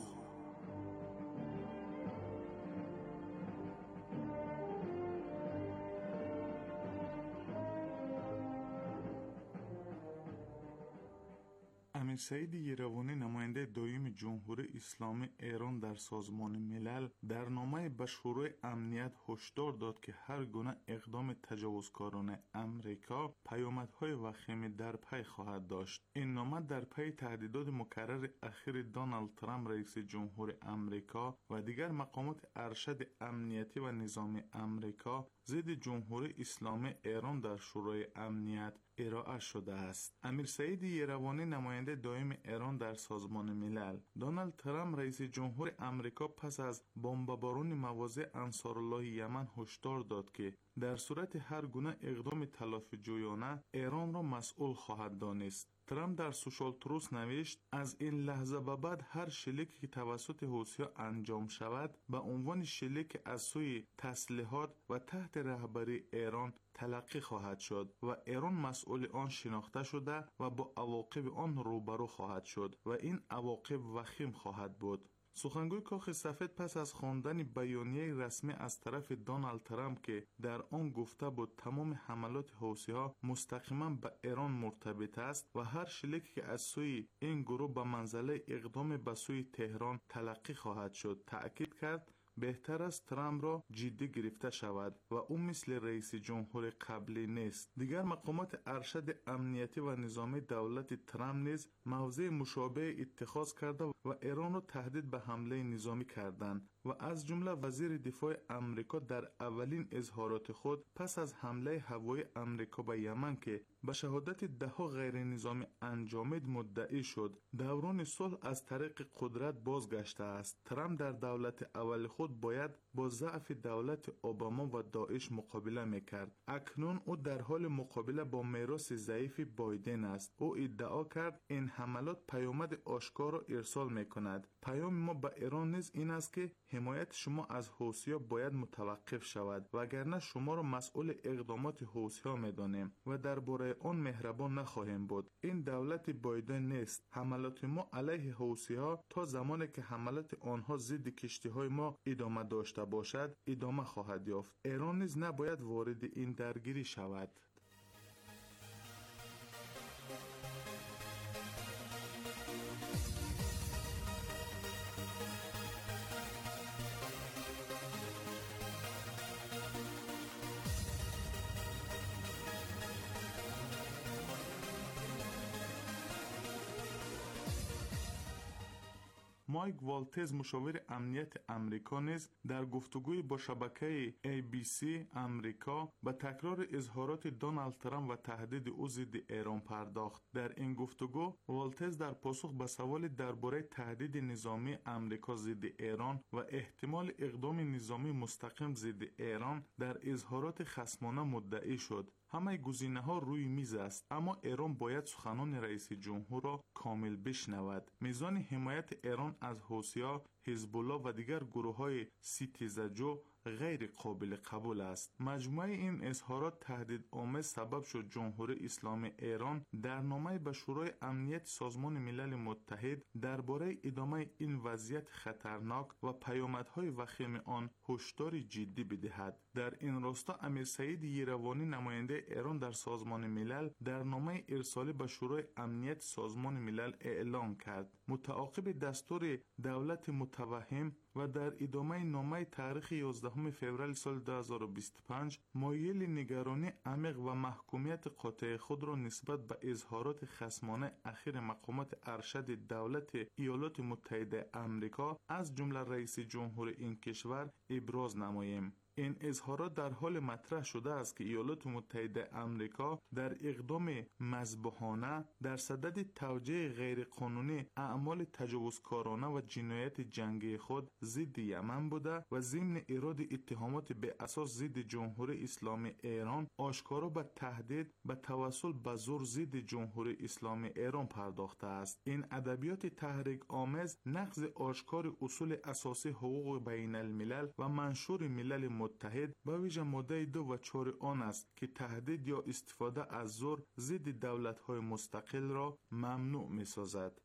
امیر سعید یراوانی، نماینده دایم جمهوری اسلامی ایران در سازمان ملل، در نامه به شورای امنیت هشدار داد که هر گونه اقدام تجاوزکارانه امریکا پیامدهای وخیمی در پی خواهد داشت. این نامه در پی تهدیدات مکرر اخیر دونالد ترامپ رئیس جمهور امریکا و دیگر مقامات ارشد امنیتی و نظامی امریکا ضد جمهوری اسلامی ایران در شورای امنیت ارائه شده است. امیر سعید یراوانی، نماینده دائم ایران در سازمان ملل: دونالد ترامپ رئیس جمهور امریکا پس از بمباران مواضع انصارالله یمن هشدار داد که در صورت هر گونه اقدام تلافی‌جویانه ایران را مسئول خواهد دانست. ترامپ در سوشال تروس نوشت: از این لحظه به بعد هر شلیکی که توسط حوثی‌ها انجام شود به عنوان شلیک از سوی تسلیحات و تحت رهبری ایران تلقی خواهد شد و ایران مسئول آن شناخته شده و با عواقب آن روبرو خواهد شد و این عواقب وخیم خواهد بود. سخنگوی کاخ سفید پس از خواندن بیانیه رسمی از طرف دونالد ترامپ که در آن گفته بود تمام حملات حوثی‌ها مستقیما به ایران مرتبط است و هر شلیکی که از سوی این گروه به منزله اقدام به سوی تهران تلقی خواهد شد تأکید کرد بهتر است ترامپ را جدی گرفته شود و او مثل رئیس جمهور قبلی نیست. دیگر مقامات ارشد امنیتی و نظامی دولت ترامپ نیز موضع مشابه اتخاذ کرده و ایران را تهدید به حمله نظامی کردند و از جمله وزیر دفاع امریکا در اولین اظهارات خود پس از حمله هوایی امریکا به یمن که به شهادت دهها غیر نظامی انجامید مدعی شد دوران صلح از طریق قدرت بازگشته است. ترامپ در دولت اول خود باید با ضعف دولت اوباما و داعش مقابله میکرد. اکنون او در حال مقابله با میراث ضعیف بایدن است. او ادعا کرد این حملات پیامد آشکار را ارسال میکند. پیام ما به ایران نیز این است که حمایت شما از حوثی‌ها باید متوقف شود وگرنه شما را مسئول اقدامات حوثی‌ها می‌دانیم و درباره آن مهربان نخواهیم بود. این دولت بایدن نیست. حملات ما علیه حوثی‌ها تا زمانی که حملات آنها ضد کشتی‌های ما ادامه داشته باشد ادامه خواهد یافت. ایران نیز نباید وارد این درگیری شود. مایک والتز مشاور امنیت امریکا نیز در گفتگوی با شبکه ای بی سی امریکا به تکرار اظهارات دونالد ترامپ و تهدید او ضد ایران پرداخت. در این گفتگو والتز در پاسخ به سوال درباره تهدید نظامی امریکا ضد ایران و احتمال اقدام نظامی مستقیم ضد ایران در اظهارات خصمانه مدعی شد همه گزینه‌ها روی میز است اما ایران باید سخنان رئیس جمهور را کامل بشنود. میزان حمایت ایران از حوثی‌ها، حزب الله و دیگر گروه‌های ستیزجو غیر قابل قبول است. مجموعه این اظهارات تهدید آمیز سبب شد جمهوری اسلامی ایران در نامه به شورای امنیت سازمان ملل متحد درباره ادامه این وضعیت خطرناک و پیامدهای وخیم آن هشدار جدی بدهد. در این راستا امیر سعید یروانی نماینده ایران در سازمان ملل در نامه ارسالی به شورای امنیت سازمان ملل اعلام کرد متعاقب دستور دولت متوهم و در ادامه نامه تاریخ یازدهم فوریه سال دو هزار و بیست و پنج مایل نگرانی عمیق و محکومیت قاطع خود را نسبت به اظهارات خصمانه اخیر مقامات ارشد دولت ایالات متحده آمریکا از جمله رئیس جمهور این کشور ابراز نماییم. این اظهارات در حال مطرح شده است که ایالات متحده آمریکا در اقدام مذبحانه در صدد توجیه غیرقانونی اعمال تجاوزکارانه و جنایت جنگی خود ضد یمن بوده و ضمن ایراد اتهامات به اساس ضد جمهوری اسلامی ایران آشکارا به تهدید به توسل به زور ضد جمهوری اسلامی ایران پرداخته است. این ادبیات تحریک آمیز نقض آشکار اصول اساسی حقوق بین الملل و منشور ملل متحد به ویژه ماده دو و چهار آن است که تهدید یا استفاده از زور ضد دولت‌های مستقل را ممنوع می‌سازد.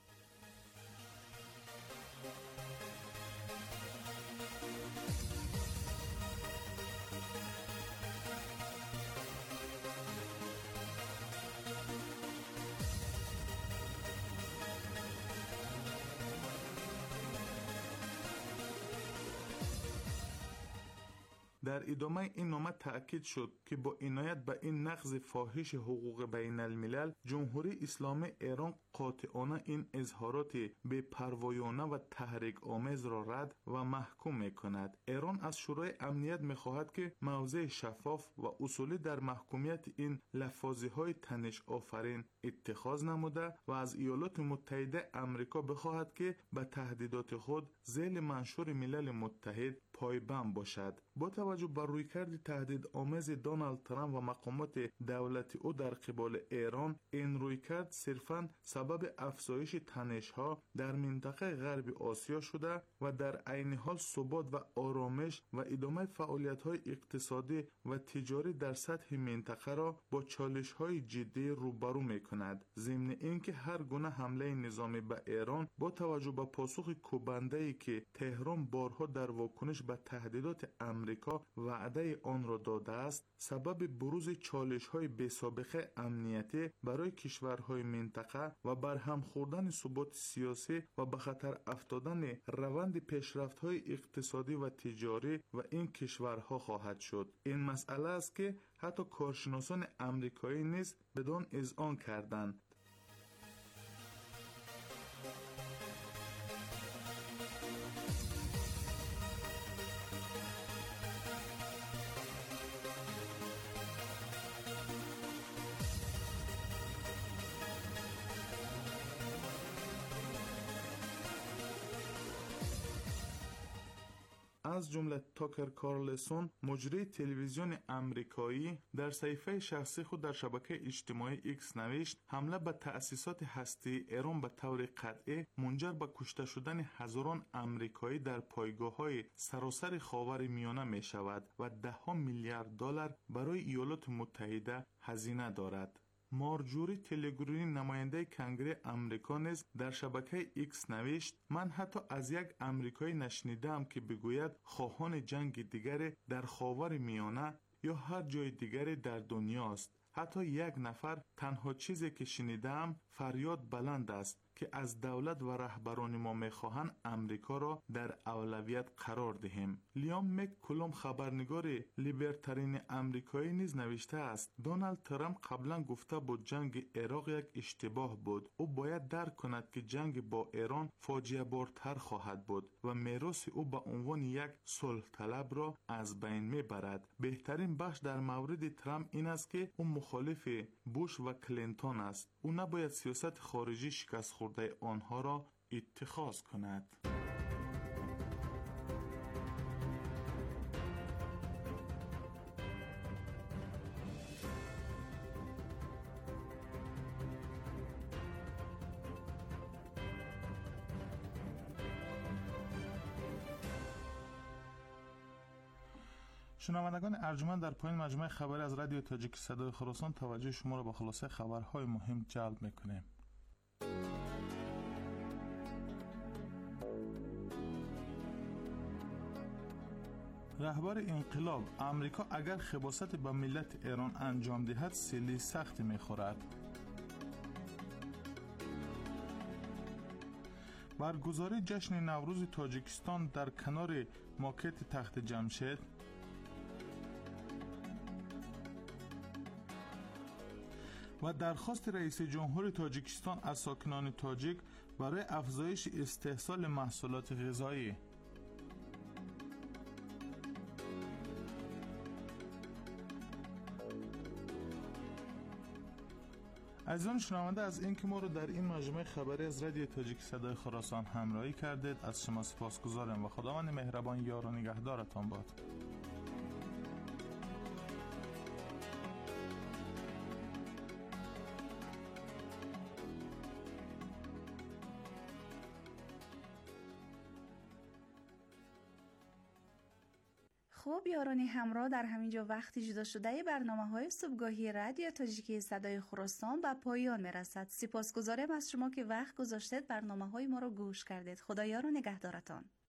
در ادامه این نامه تأکید شد که با عنایت به این نقض فاحش حقوق بین الملل جمهوری اسلامی ایران قاطعانه این اظهارات بی‌پروایانه و تحریک آمیز را رد و محکوم می‌کند. ایران از شورای امنیت می‌خواهد که موضع شفاف و اصولی در محکومیت این لفاظی‌های تنش آفرین اتخاذ نموده و از ایالات متحده آمریکا بخواهد که به تهدیدات خود ذیل منشور ملل متحد پایبند باشد. با توجه بر رویکرد تهدیدآمیز دونالد ترامپ و مقامات دولتی او در قبال ایران، این رویکرد صرفاً سبب افزایش تنش‌ها در منطقه غرب آسیا شده و در عین حال ثبات و آرامش و ادامه فعالیت‌های اقتصادی و تجاری در سطح منطقه را با چالش‌های جدی روبرو می‌کند. ضمن اینکه هر گونه حمله نظامی به ایران با توجه به پاسخ کوبنده‌ای که تهران بارها در واکنش به تهدیدات امریکا وعده آن را داده است، سبب بروز چالش‌های بی‌سابقه امنیتی برای کشورهای منطقه و برهم خوردن ثبات سیاسی و به خطر افتادن روند پیشرفت‌های اقتصادی و تجاری و این کشورها خواهد شد. این مسئله است که حتی کارشناسان امریکایی نیز بدان اذعان کردند. از جمله تاکر کارلسون، مجری تلویزیون امریکایی، در صفحه شخصی خود در شبکه اجتماعی ایکس نوشت حمله به تأسیسات هستی ایران به طور قطعی منجر به کشته شدن هزاران امریکایی در پایگاه‌های سراسر خاور میانه می شود و ده ها میلیارد دلار برای ایالات متحده هزینه دارد. مارجوری تلگرونی نماینده کنگره امریکا نیز در شبکه ایکس نوشت من حتی از یک امریکایی نشنیدم که بگوید خواهان جنگ دیگری در خاور میانه یا هر جای دیگری در دنیا است. حتی یک نفر تنها چیزی که شنیدم فریاد بلند است که از دولت و رهبران ما میخواهند امریکا را در اولویت قرار دهیم. لیام مک کلوم خبرنگار لیبرترین امریکایی نیز نوشته است دونالد ترامپ قبلا گفته بود جنگ عراق یک اشتباه بود. او باید درک کند که جنگ با ایران فاجعه بارتر خواهد بود و میراث او به عنوان یک صلح طلب را از بین میبرد. بهترین بخش در مورد ترامپ این است که او مخالف بوش و کلینتون است. او نباید سیاست خارجی شکست خورده آنها را اتخاذ کند. شنوندگان ارجمند، در پایین مجموعه خبری از رادیو تاجیک صدای خراسان توجه شما را به خلاصه خبرهای مهم جلب میکنیم. رهبر انقلاب: امریکا اگر خباثت به ملت ایران انجام دهد سیلی سخت میخورد. برگزاری جشن نوروز تاجیکستان در کنار مارکت تخت جمشید. و درخواست رئیس جمهور تاجیکستان از ساکنان تاجیک برای افزایش استحصال محصولات غذایی. عزیزان شنونده، از اینکه ما رو در این مجموعه خبری از رادیو تاجیک صدای خراسان همراهی کردید از شما سپاسگزارم و خداوند مهربان یار و نگهدارتان باد. خب یاران همراه، در همینجا وقتی جدا شده برنامه های صبحگاهی رادیو تاجیکی صدای خراسان به پایان میرسد. سپاسگزارم از شما که وقت گذاشتید برنامه های ما رو گوش کردید. خدا یار و نگهدارتان.